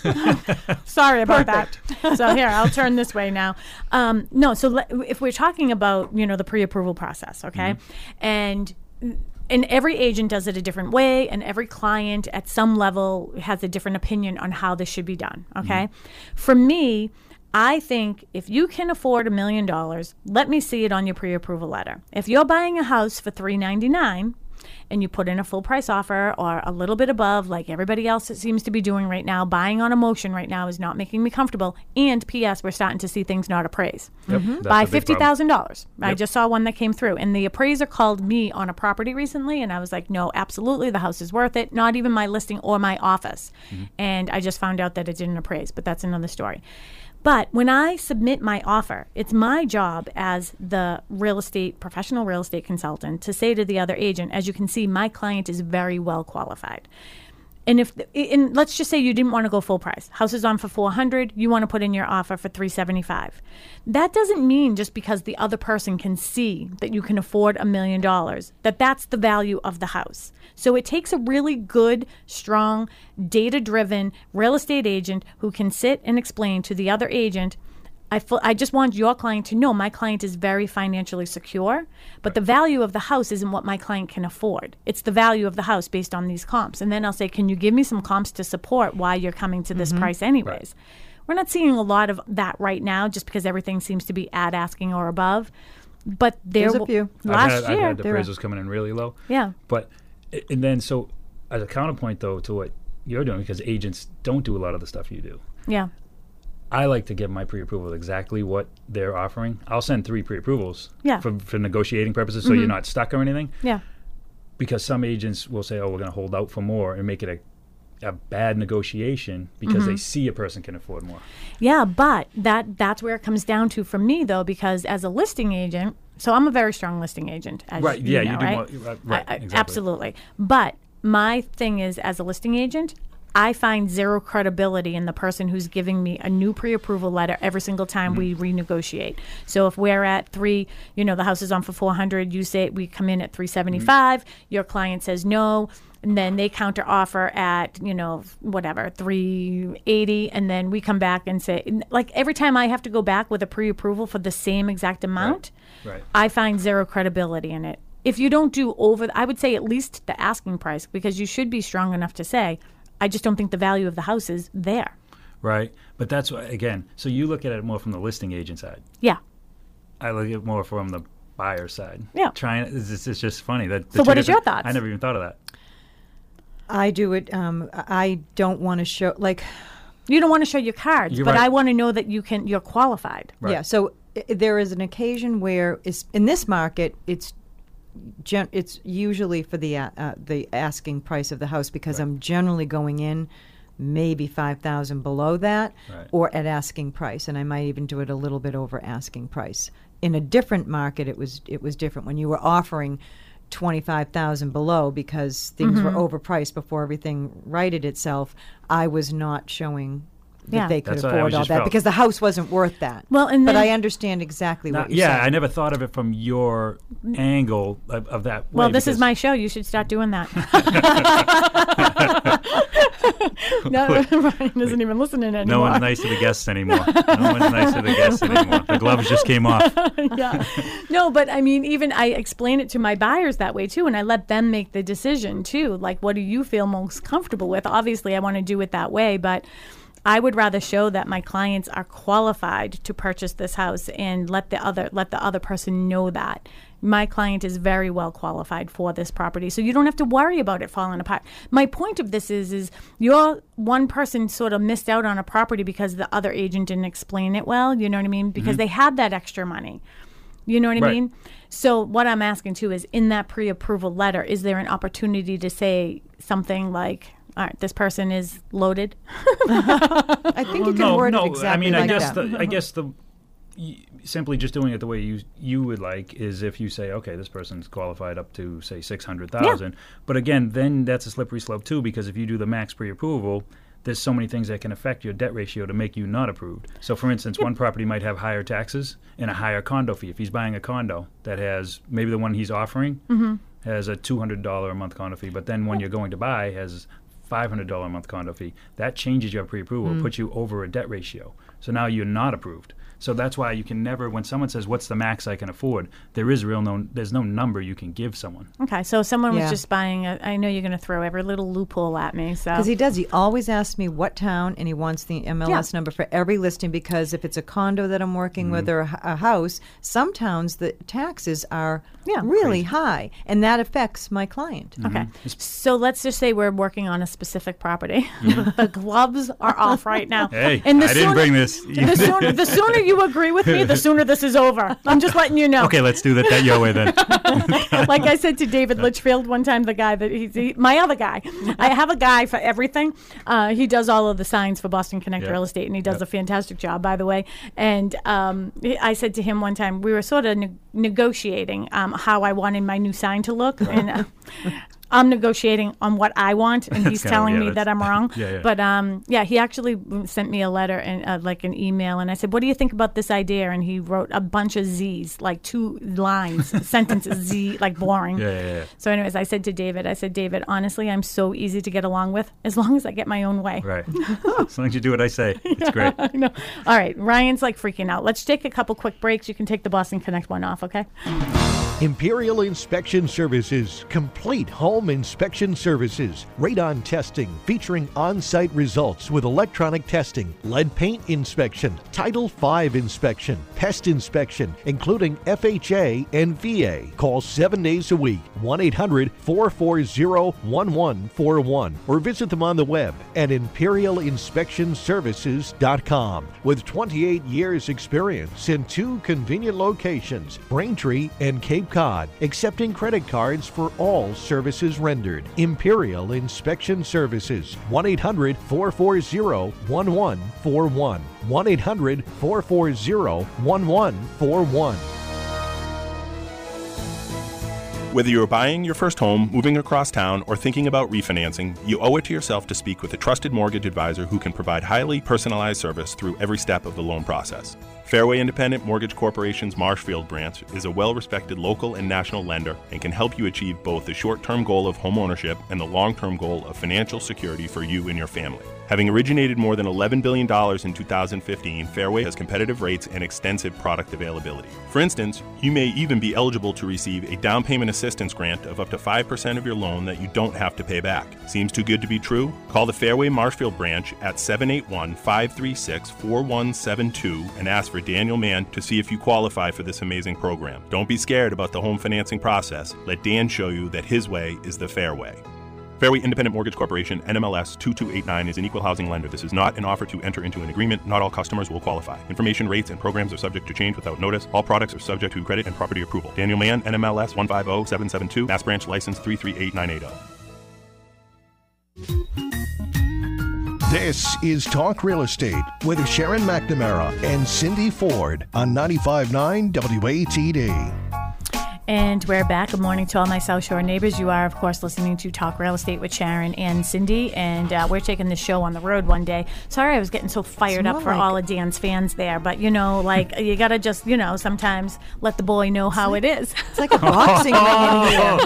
Sorry about that. So here, I'll turn this way now. Um, no, so le- if we're talking about, you know, the pre-approval process, okay, and and every agent does it a different way, and every client at some level has a different opinion on how this should be done, okay? For me, I think if you can afford a million dollars, let me see it on your pre-approval letter. If you're buying a house for three ninety-nine and you put in a full price offer or a little bit above, like everybody else seems to be doing right now, buying on emotion right now is not making me comfortable. And P S, we're starting to see things not appraise. Yep, that's Buy a big fifty problem. thousand dollars. I Yep. just saw one that came through, and the appraiser called me on a property recently, and I was like, no, absolutely, the house is worth it. Not even my listing or my office. Mm-hmm. And I just found out that it didn't appraise, but that's another story. But when I submit my offer, it's my job as the real estate, professional real estate consultant to say to the other agent, as you can see, my client is very well qualified. And if, and let's just say you didn't want to go full price. House is on for four hundred. You want to put in your offer for three seventy-five. That doesn't mean just because the other person can see that you can afford a million dollars that that's the value of the house. So it takes a really good, strong, data-driven real estate agent who can sit and explain to the other agent, I, fu- I just want your client to know my client is very financially secure, but the value of the house isn't what my client can afford. It's the value of the house based on these comps. And then I'll say, can you give me some comps to support why you're coming to this price anyways? We're not seeing a lot of that right now just because everything seems to be at asking or above. But there There's a w- few. last I've had, year, I've had there were- appraisals coming in really low. yeah. But and then so as a counterpoint though to what you're doing, because agents don't do a lot of the stuff you do. Yeah. I like to give my pre-approval exactly what they're offering. I'll send three pre-approvals Yeah. for, for negotiating purposes, so you're not stuck or anything. Yeah. Because some agents will say, "Oh, we're going to hold out for more and make it a a bad negotiation because they see a person can afford more. Yeah, but that that's where it comes down to for me, though, because as a listing agent, so I'm a very strong listing agent. As Right, you yeah, know, you do right? more- right, right, I- I- exactly. Absolutely. But my thing is, as a listing agent, I find zero credibility in the person who's giving me a new pre-approval letter every single time we renegotiate. So if we're at three, you know, the house is on for four hundred, you say we come in at three seventy-five, your client says no, and then they counter offer at, you know, whatever, three eighty, and then we come back and say, like every time I have to go back with a pre-approval for the same exact amount, Right. I find zero credibility in it. If you don't do over, I would say at least the asking price, because you should be strong enough to say, I just don't think the value of the house is there. Right. But that's why, again, so you look at it more from the listing agent side. Yeah. I look at it more from the buyer side. Yeah. Trying, it's, it's it's just funny. That the So two what is your different- thoughts? I never even thought of that. I do it. Um, I don't want to show like. You don't want to show your cards, You're but right. I want to know that you can. You're qualified. Right. Yeah. So I there is an occasion where is in this market it's. Gen- it's usually for the uh, uh, the asking price of the house because I'm generally going in maybe five thousand below that Right. or at asking price, and I might even do it a little bit over asking price. In a different market, it was it was different when you were offering twenty-five thousand below because things were overpriced before everything righted itself. I was not showing that Yeah. they could That's what I afford always all just that felt. because the house wasn't worth that. Well, and but then- I understand exactly Now, what you're yeah, saying. I never thought of it from your angle of, of that way. Well, this is because- my show. You should start doing that. no, Ryan isn't even listening anymore. No one's nice to the guests anymore. No one's nice to the guests anymore. The gloves just came off. yeah. No, but I mean, even I explain it to my buyers that way too, and I let them make the decision too. Like, what do you feel most comfortable with? Obviously, I want to do it that way, but I would rather show that my clients are qualified to purchase this house and let the other let the other person know that my client is very well qualified for this property. So you don't have to worry about it falling apart. My point of this is is your one person sort of missed out on a property because the other agent didn't explain it well, you know what I mean? Because they had that extra money. You know what I Right. mean? So what I'm asking too is in that pre-approval letter, is there an opportunity to say something like, all right, this person is loaded? I think you can no, word no. it exactly I mean, like I guess that. the I guess the y- simply just doing it the way you you would like is if you say, okay, this person's qualified up to say six hundred thousand. But again, then that's a slippery slope too, because if you do the max pre-approval, there's so many things that can affect your debt ratio to make you not approved. So, for instance, one property might have higher taxes and a higher condo fee. If he's buying a condo that has maybe the one he's offering has a two hundred dollars a month condo fee, but then when you're going to buy has five hundred dollars a month condo fee, that changes your pre-approval, Mm. puts you over a debt ratio. So now you're not approved. So that's why you can never, when someone says, what's the max I can afford, there is real no, there's no number you can give someone. Okay, so someone Yeah. was just buying a, I know you're going to throw every little loophole at me, so. Because he does. He always asks me what town, and he wants the M L S Yeah. number for every listing. Because if it's a condo that I'm working with or a, h- a house, some towns the taxes are Yeah. really high, and that affects my client. Okay, so let's just say we're working on a specific property. The gloves are off right now. Hey, And the I didn't sooner- bring this. The sooner, the sooner you agree with me, the sooner this is over. I'm just letting you know. Okay, let's do that, that your way then. Like I said to David Litchfield one time, the guy that he's he, my other guy. I have a guy for everything. Uh, he does all of the signs for Boston Connect Yeah. Real Estate, and he does Yep. a fantastic job, by the way. And um, he- I said to him one time, we were sort of ne- negotiating um, how I wanted my new sign to look, and uh, I'm negotiating on what I want, and he's kinda- telling yeah, me that's- that I'm wrong. Yeah, yeah. But um, yeah, he actually sent me a letter and uh, like an email, and I said, "What do you think about this idea?" And he wrote a bunch of Z's, like two lines, sentences, Z, like boring. Yeah, yeah, yeah. So, anyways, I said to David, I said, David, honestly, I'm so easy to get along with as long as I get my own way. Right. As long as you do what I say, it's great. I know. All right, Ryan's like freaking out. Let's take a couple quick breaks. You can take the Boston Connect one off, okay? Imperial Inspection Services, complete home inspection services, radon testing featuring on-site results with electronic testing, lead paint inspection, Title five inspection, pest inspection, including F H A and V A. Call seven days a week, one eight hundred, four four zero, one one four one, or visit them on the web at imperial inspection services dot com. With twenty-eight years experience in two convenient locations, Braintree and Cape Cape Cod, accepting credit cards for all services rendered. Imperial Inspection Services, one eight hundred, four four zero, one one four one, one eight hundred, four four zero, one one four one. Whether you're buying your first home, moving across town, or thinking about refinancing, you owe it to yourself to speak with a trusted mortgage advisor who can provide highly personalized service through every step of the loan process. Fairway Independent Mortgage Corporation's Marshfield branch is a well-respected local and national lender and can help you achieve both the short-term goal of home ownership and the long-term goal of financial security for you and your family. Having originated more than eleven billion dollars in two thousand fifteen, Fairway has competitive rates and extensive product availability. For instance, you may even be eligible to receive a down payment assistance grant of up to five percent of your loan that you don't have to pay back. Seems too good to be true? Call the Fairway Marshfield branch at seven eight one, five three six, four one seven two and ask for Daniel Mann to see if you qualify for this amazing program. Don't be scared about the home financing process. Let Dan show you that his way is the fair way. Fairway Independent Mortgage Corporation, N M L S two two eight nine, is an equal housing lender. This is not an offer to enter into an agreement. Not all customers will qualify. Information, rates, and programs are subject to change without notice. All products are subject to credit and property approval. Daniel Mann, N M L S one five zero seven seven two, Mass Branch License three three eight nine eight zero. This is Talk Real Estate with Sharon McNamara and Cindy Ford on ninety-five point nine W A T D. And we're back. Good morning to all my South Shore neighbors. You are, of course, listening to Talk Real Estate with Sharon and Cindy, and uh, we're taking this show on the road one day. Sorry I was getting so fired up for like all of Dan's fans there, but, you know, like, you got to just, you know, sometimes let the boy know how like, it is. It's like a boxing ring in here.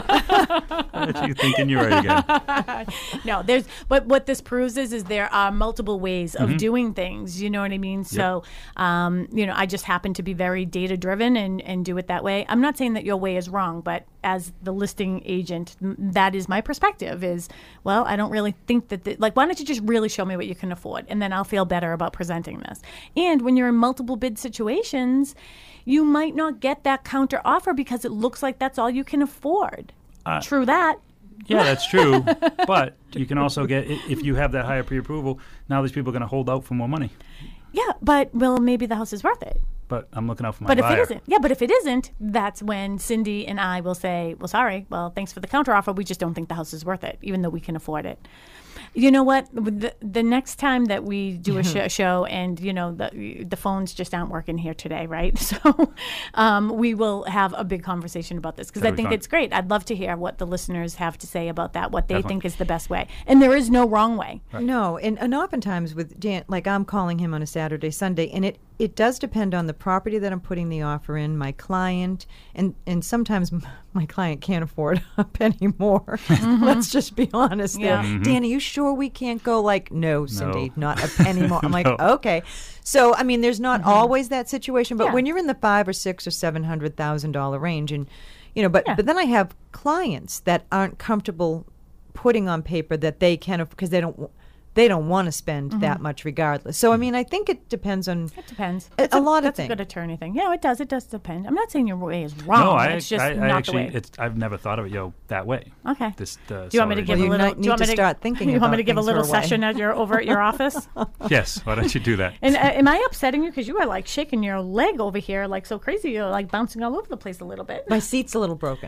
What you thinking you're right again? No, there's, but what this proves is, is there are multiple ways of Mm-hmm. doing things, you know what I mean? So, um, you know, I just happen to be very data-driven and, and do it that way. I'm not saying that your way is wrong, but as the listing agent, m- that is my perspective is, well, I don't really think that, the, like, why don't you just really show me what you can afford, and then I'll feel better about presenting this. And when you're in multiple bid situations, you might not get that counter offer because it looks like that's all you can afford. Uh, True that. Yeah, that's true. But you can also get, i- if you have that higher pre-approval, now these people are going to hold out for more money. Yeah, but, well, maybe the house is worth it. But I'm looking out for my But if buyer. it isn't, yeah, but if it isn't, that's when Cindy and I will say, well, sorry, well, thanks for the counteroffer. We just don't think the house is worth it, even though we can afford it. You know what? The, the next time that we do a sh- show and, you know, the the phones just aren't working here today, right? So um, we will have a big conversation about this because I That'll be think fun. it's great. I'd love to hear what the listeners have to say about that, what they Definitely. think is the best way. And there is no wrong way. No, and, and oftentimes with Dan, like I'm calling him on a Saturday, Sunday, and it, it does depend on the property that I'm putting the offer in, my client, and, and sometimes m- my client can't afford a penny more. Let's just be honest Yeah. there. Mm-hmm. Dan, are you sure we can't go like, no, Cindy, not a penny more? I'm like, okay. So, I mean, there's not always that situation, but Yeah. when you're in the five or six or seven hundred thousand dollar range, and you know, but Yeah. but then I have clients that aren't comfortable putting on paper that they can, because they don't w- they don't want to spend that much regardless. So I mean, I think it depends on It depends. A- It's a lot of that's things. a good attorney thing. Yeah, it does. It does depend. I'm not saying your way is wrong. No, I, it's just I, I not actually, the way. it's, I've never thought of it, yo, that way. Okay. This, uh, Do you want me to seller give Well, a you little? might do you want need me to start thinking You want me about to give a things little for a while. session at your over at your office? Yes, why don't you do that? And uh, am I upsetting you because you are like shaking your leg over here like so crazy? You're like bouncing all over the place a little bit. my seat's a little broken.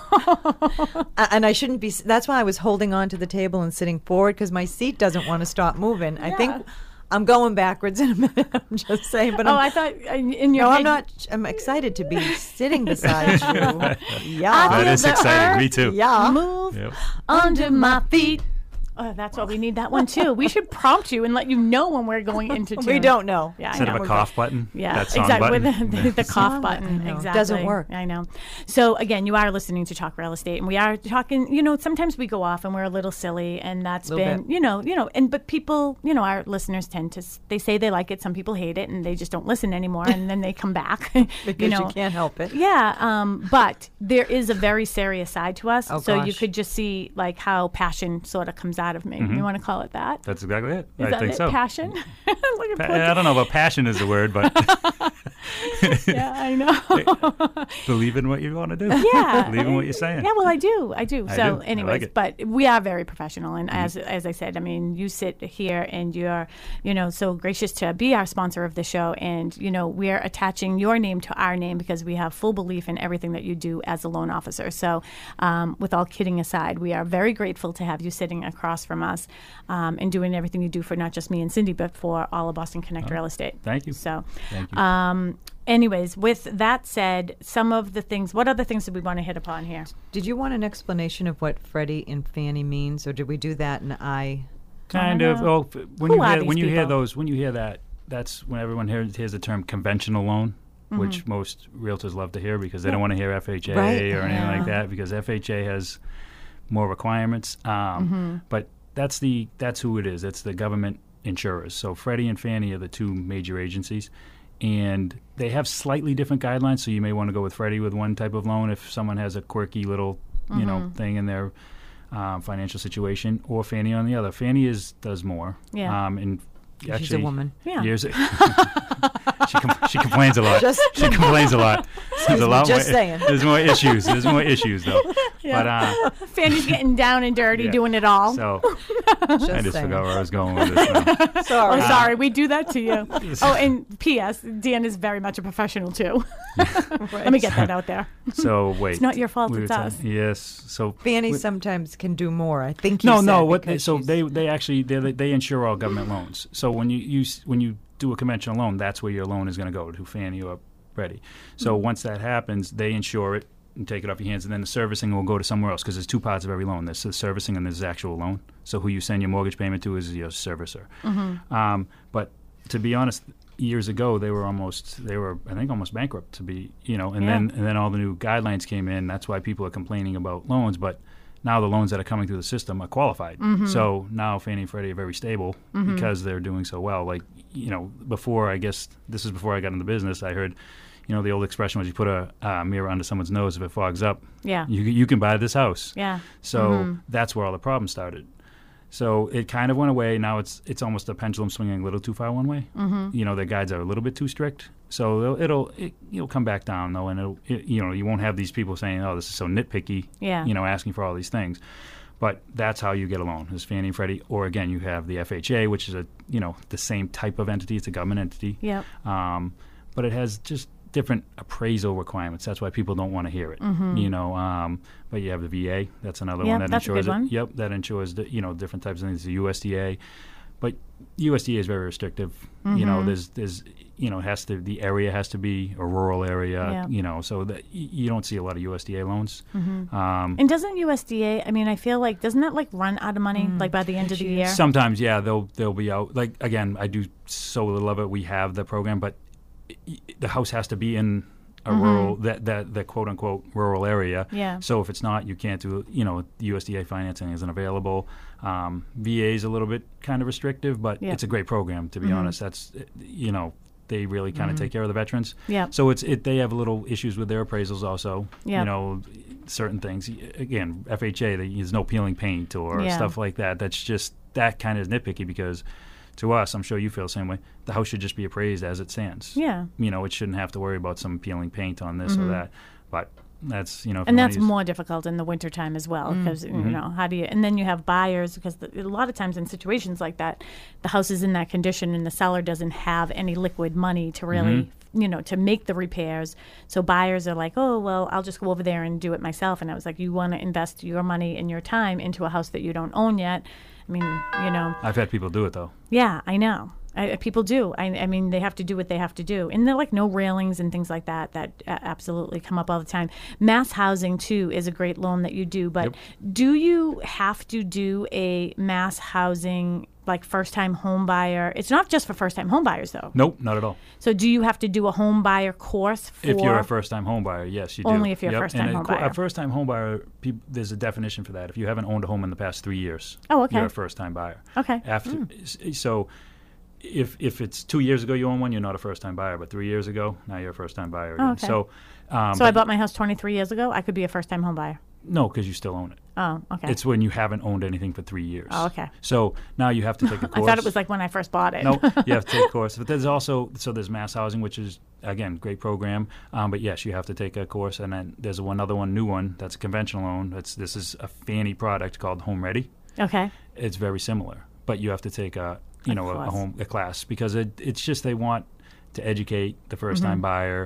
A- and I shouldn't be, s- that's why I was holding on to the table and sitting forward, because my seat doesn't want to stop moving. I think I'm going backwards in a minute. I'm just saying, but Oh, I'm, I thought uh, in your no, head, I'm not. I'm excited to be sitting beside you. I Yeah. That feel is the exciting. earth Me too. Yeah. move Yep. under my feet. Oh, that's what we need. That one too. We should prompt you and let you know when we're going into tune. We don't know. Yeah, I Instead know. of a cough button, Yeah, that song exactly. button. With the, the cough button. I know. Exactly. Doesn't work. I know. So again, you are listening to Talk Real Estate, and we are talking. You know, sometimes we go off and we're a little silly, and that's Little been, bit. you know, you know, and but people, you know, our listeners tend to s- they say they like it. Some people hate it, and they just don't listen anymore, and then they come back. Because you you, know, can't help it. yeah, um, but there is a very serious side to us. Oh, so you gosh. could just see like how passion sort of comes out of me. You want to call it that? That's exactly it. Is I that think it? so. Passion? Look at Pa- Porky. I don't know about passion is the word, but Yeah, I know. Believe in what you want to do. Yeah. Believe in what you're saying. Yeah, well, I do. I do. I so, do. I anyways, like it. but we are very professional. And Mm-hmm. as as I said, I mean, you sit here and you're, you know, so gracious to be our sponsor of the show. And, you know, we're attaching your name to our name because we have full belief in everything that you do as a loan officer. So, um, with all kidding aside, we are very grateful to have you sitting across from us um, and doing everything you do for not just me and Cindy, but for all of Boston Connect Real Estate. Thank you. So, Thank you. um, anyways, with that said, some of the things, what other things did we want to hit upon here? Did you want an explanation of what Freddie and Fannie means, or did we do that in I? Kind I of. know. Well, f- when Who you are hear these when you hear people? those, when you hear that, that's when everyone hears, hears the term conventional loan, Mm-hmm. which most realtors love to hear because they don't want to hear F H A Right. or anything Yeah. like that because F H A has more requirements. Um, Mm-hmm. But that's the that's who it is. It's the government insurers. So Freddie and Fannie are the two major agencies, and they have slightly different guidelines. So you may want to go with Freddie with one type of loan if someone has a quirky little you know thing in their um, financial situation, or Fannie on the other. Fannie is does more. Yeah. Um, and She's a actually, woman. Yeah. Years she, com- she complains a lot. Just- she complains a lot. There's a lot Just more. saying. There's more issues. There's more issues though. Yeah. But uh, Fanny's getting down and dirty, Yeah. doing it all. so Just I just saying. forgot where I was going with this. Now. Sorry. Oh, sorry, we do that to you. Oh, and P S Dan is very much a professional too. Let me get that out there. So wait. It's not your fault, We were it's talking- us. Yes. So Fannie we- sometimes can do more. I think you No, said no. What because they, so she's- they they actually they they insure all government loans. So when you, you s- when you do a conventional loan, that's where your loan is going to go to Fannie or Freddie. So Mm-hmm. once that happens, they insure it and take it off your hands, and then the servicing will go to somewhere else because there's two parts of every loan. There's the servicing and there's the actual loan. So who you send your mortgage payment to is your servicer. Mm-hmm. Um, but to be honest, years ago they were almost they were I think almost bankrupt to be you know, and Yeah. then and then all the new guidelines came in. That's why people are complaining about loans, but now the loans that are coming through the system are qualified. Mm-hmm. So now Fannie and Freddie are very stable because they're doing so well. Like, you know, before, I guess, this is before I got into business, I heard, you know, the old expression was you put a uh, mirror under someone's nose if it fogs up. Yeah. You, you can buy this house. Yeah. So that's where all the problems started. So it kind of went away. Now it's it's almost a pendulum swinging a little too far one way. Mm-hmm. You know, the guides are a little bit too strict. So it'll it'll, it, it'll come back down though, and it'll, it, you know you won't have these people saying, "Oh, this is so nitpicky." Yeah. You know, asking for all these things. But that's how you get a loan, is Fannie and Freddie, or again, you have the F H A, which is a you know the same type of entity. It's a government entity. Yep. Um, but it has just different appraisal requirements. That's why people don't want to hear it. You know, um, but you have the V A. That's another Yep, one that that's a insures good one. it. Yep, that insures the, you know different types of things. The U S D A, but U S D A is very restrictive. You know, there's there's you know it has to the area has to be a rural area. Yeah. You know, so that y- you don't see a lot of U S D A loans. Um, And doesn't U S D A, I mean, I feel like, doesn't that like run out of money like by the end of the year? Sometimes, yeah, they'll they'll be out. Like again, I do so little of it. We have the program, but y- the house has to be in a rural that that the quote unquote rural area. Yeah. So if it's not, you can't do. You know, the U S D A financing isn't available. Um, V A is a little bit kind of restrictive, but Yeah. it's a great program. To be honest, that's you know they really kind of take care of the veterans. Yeah. So it's it they have little issues with their appraisals also. Yeah. You know, certain things. Again, F H A, there's no peeling paint or Yeah. stuff like that. That's just that kind of is nitpicky because to us, I'm sure you feel the same way, the house should just be appraised as it stands. Yeah. You know, it shouldn't have to worry about some peeling paint on this or that. But that's, you know. if And you wanna that's use- more difficult in the wintertime as well because, Mm-hmm. you know, how do you, and then you have buyers because the, a lot of times in situations like that, the house is in that condition and the seller doesn't have any liquid money to really, Mm-hmm. you know, to make the repairs. So buyers are like, oh, well, I'll just go over there and do it myself. And I was like, you want to invest your money and your time into a house that you don't own yet. I mean, you know, I've had people do it, though. yeah, I know. I, people do. I, I mean, they have to do what they have to do. And they're like no railings and things like that that uh, absolutely come up all the time. Mass housing, too, is a great loan that you do. But Yep. do you have to do a mass housing, like first-time home buyer? It's not just for first-time home buyers, though. Nope, not at all. So do you have to do a home buyer course for... If you're a first-time home buyer, yes, you do. Only if you're a Yep. first-time And home co- buyer. A first-time home buyer, peop there's a definition for that. If you haven't owned a home in the past three years, Oh, okay. you're a first-time buyer. Okay. After, s- so if if it's two years ago you own one, you're not a first-time buyer. But three years ago, now you're a first-time buyer again. Oh, okay. So, um, So I but- bought my house twenty-three years ago. I could be a first-time home buyer. No, because you still own it. Oh, okay. It's when you haven't owned anything for three years. Oh, okay. So now you have to take a I course. thought it was like when I first bought it. No, you have to take a course. But there's also, so there's Mass Housing, which is, again, great program. Um, but yes, you have to take a course. And then there's one other one, new one, that's a conventional loan. That's, this is a Fannie product called Home Ready. Okay. It's very similar. But you have to take a, you A know, a, a class. home a class because it, it's just they want to educate the first-time Mhm. buyer.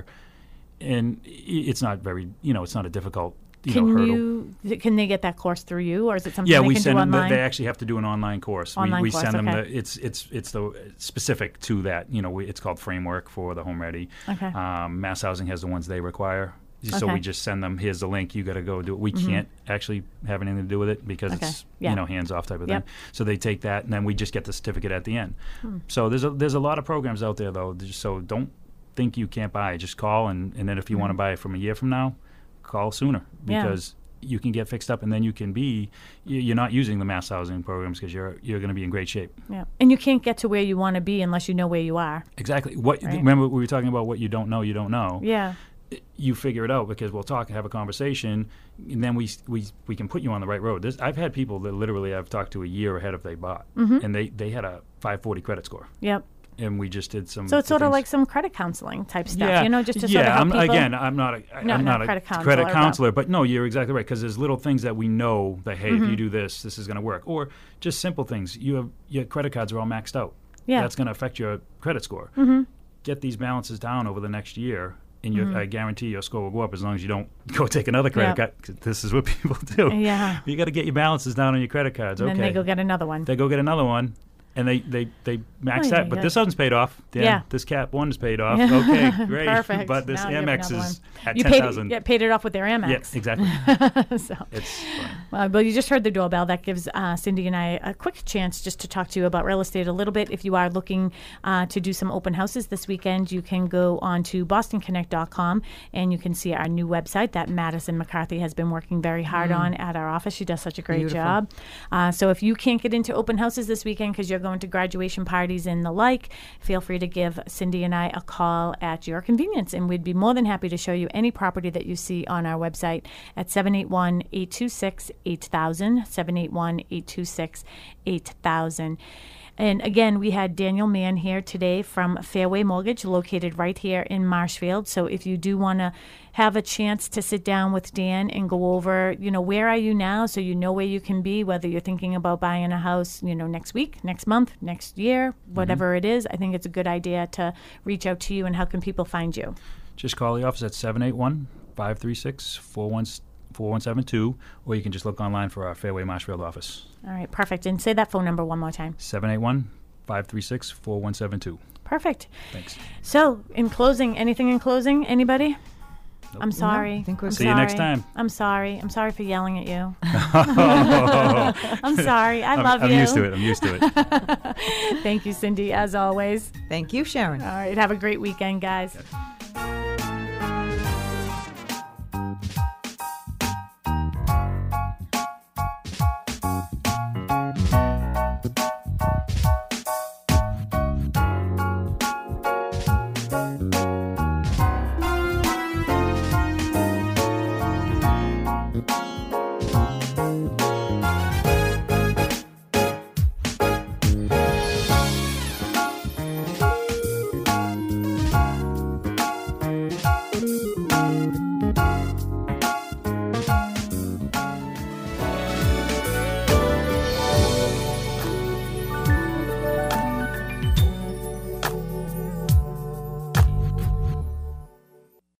And i- it's not very, you know, it's not a difficult, you Can know, hurdle. you? th- Can they get that course through you, or is it something Yeah, they we can send do them. The, online? they actually have to do an online course. Online we we course, send them. okay. The, it's it's it's the specific to that. You know, we, it's called Framework for the Home Ready. Okay. Um, Mass Housing has the ones they require. So Okay. we just send them. Here's the link. You got to go do it. We Mhm. can't actually have anything to do with it because Okay. it's Yeah. you know hands off type of Yep. thing. So they take that and then we just get the certificate at the end. Hmm. So there's a there's a lot of programs out there though. Just so don't think you can't buy it. Just call and and then if you want to Mhm. buy it from a year from now, call sooner Yeah. because you can get fixed up and then you can be you- you're not using the Mass Housing programs because you're you're going to be in great shape. Yeah. And you can't get to where you want to be unless you know where you are. Exactly. What Right. remember we were talking about what you don't know, you don't know. Yeah. You figure it out because we'll talk and have a conversation, and then we we we can put you on the right road. This, I've had people that literally I've talked to a year ahead of they bought, Mhm. and they, they had a five forty credit score, Yep. and we just did some. So it's sort of things. like some credit counseling type stuff, yeah, you know, just to yeah. sort of help I'm, people. Again, I'm not a I- No, I'm not not a credit counselor, credit but- counselor, but no, you're exactly right because there's little things that we know that hey, if Mhm. you do this, this is going to work, or just simple things. You have your credit cards are all maxed out. Yeah. That's going to affect your credit score. Mhm. Get these balances down over the next year. And your, Mhm. I guarantee your score will go up as long as you don't go take another credit Yep. card. 'Cause this is what people do. Yeah. You got to get your balances down on your credit cards. And okay. then they go get another one. They go get another one, and they, they, they max Oh, that. yeah, But yeah. this one's paid off. Dan, Yeah. This cap one is paid off. Yeah. Okay, great. Perfect. But this Now you have Amex another is one. at You ten paid, thousand. yeah, paid it off with their Amex. Yeah, exactly. so, It's fun. well, well, you just heard the doorbell. That gives uh, Cindy and I a quick chance just to talk to you about real estate a little bit. If you are looking uh, to do some open houses this weekend, you can go on to boston connect dot com and you can see our new website that Madison McCarthy has been working very hard Mm. on at our office. She does such a great Beautiful. job. Uh, so if you can't get into open houses this weekend because you're going to graduation parties and the like, feel free to give Cindy and I a call at your convenience, and we'd be more than happy to show you any property that you see on our website at seven eight one, eight two six, eight thousand, seven eight one, eight two six, eight thousand. And again, we had Daniel Mann here today from Fairway Mortgage, located right here in Marshfield. So if you do want to have a chance to sit down with Dan and go over, you know, where are you now, so you know where you can be, whether you're thinking about buying a house, you know, next week, next month, next year, whatever it is, I think it's a good idea to reach out to you. And how can people find you? Just call the office at seven eight one, five three six, four one seven two, or you can just look online for our Fairway Marshfield office. All right, perfect. And say that phone number one more time. seven eight one, five three six, four one seven two. Perfect. Thanks. So, in closing, anything in closing? Anybody? Nope. I'm sorry. I think we're I'm See you next sorry. time. I'm sorry. I'm sorry for yelling at you. I'm I'm sorry. I love I'm you. used to it. I'm used to it. Thank you, Cindy, as always. Thank you, Sharon. All right. Have a great weekend, guys.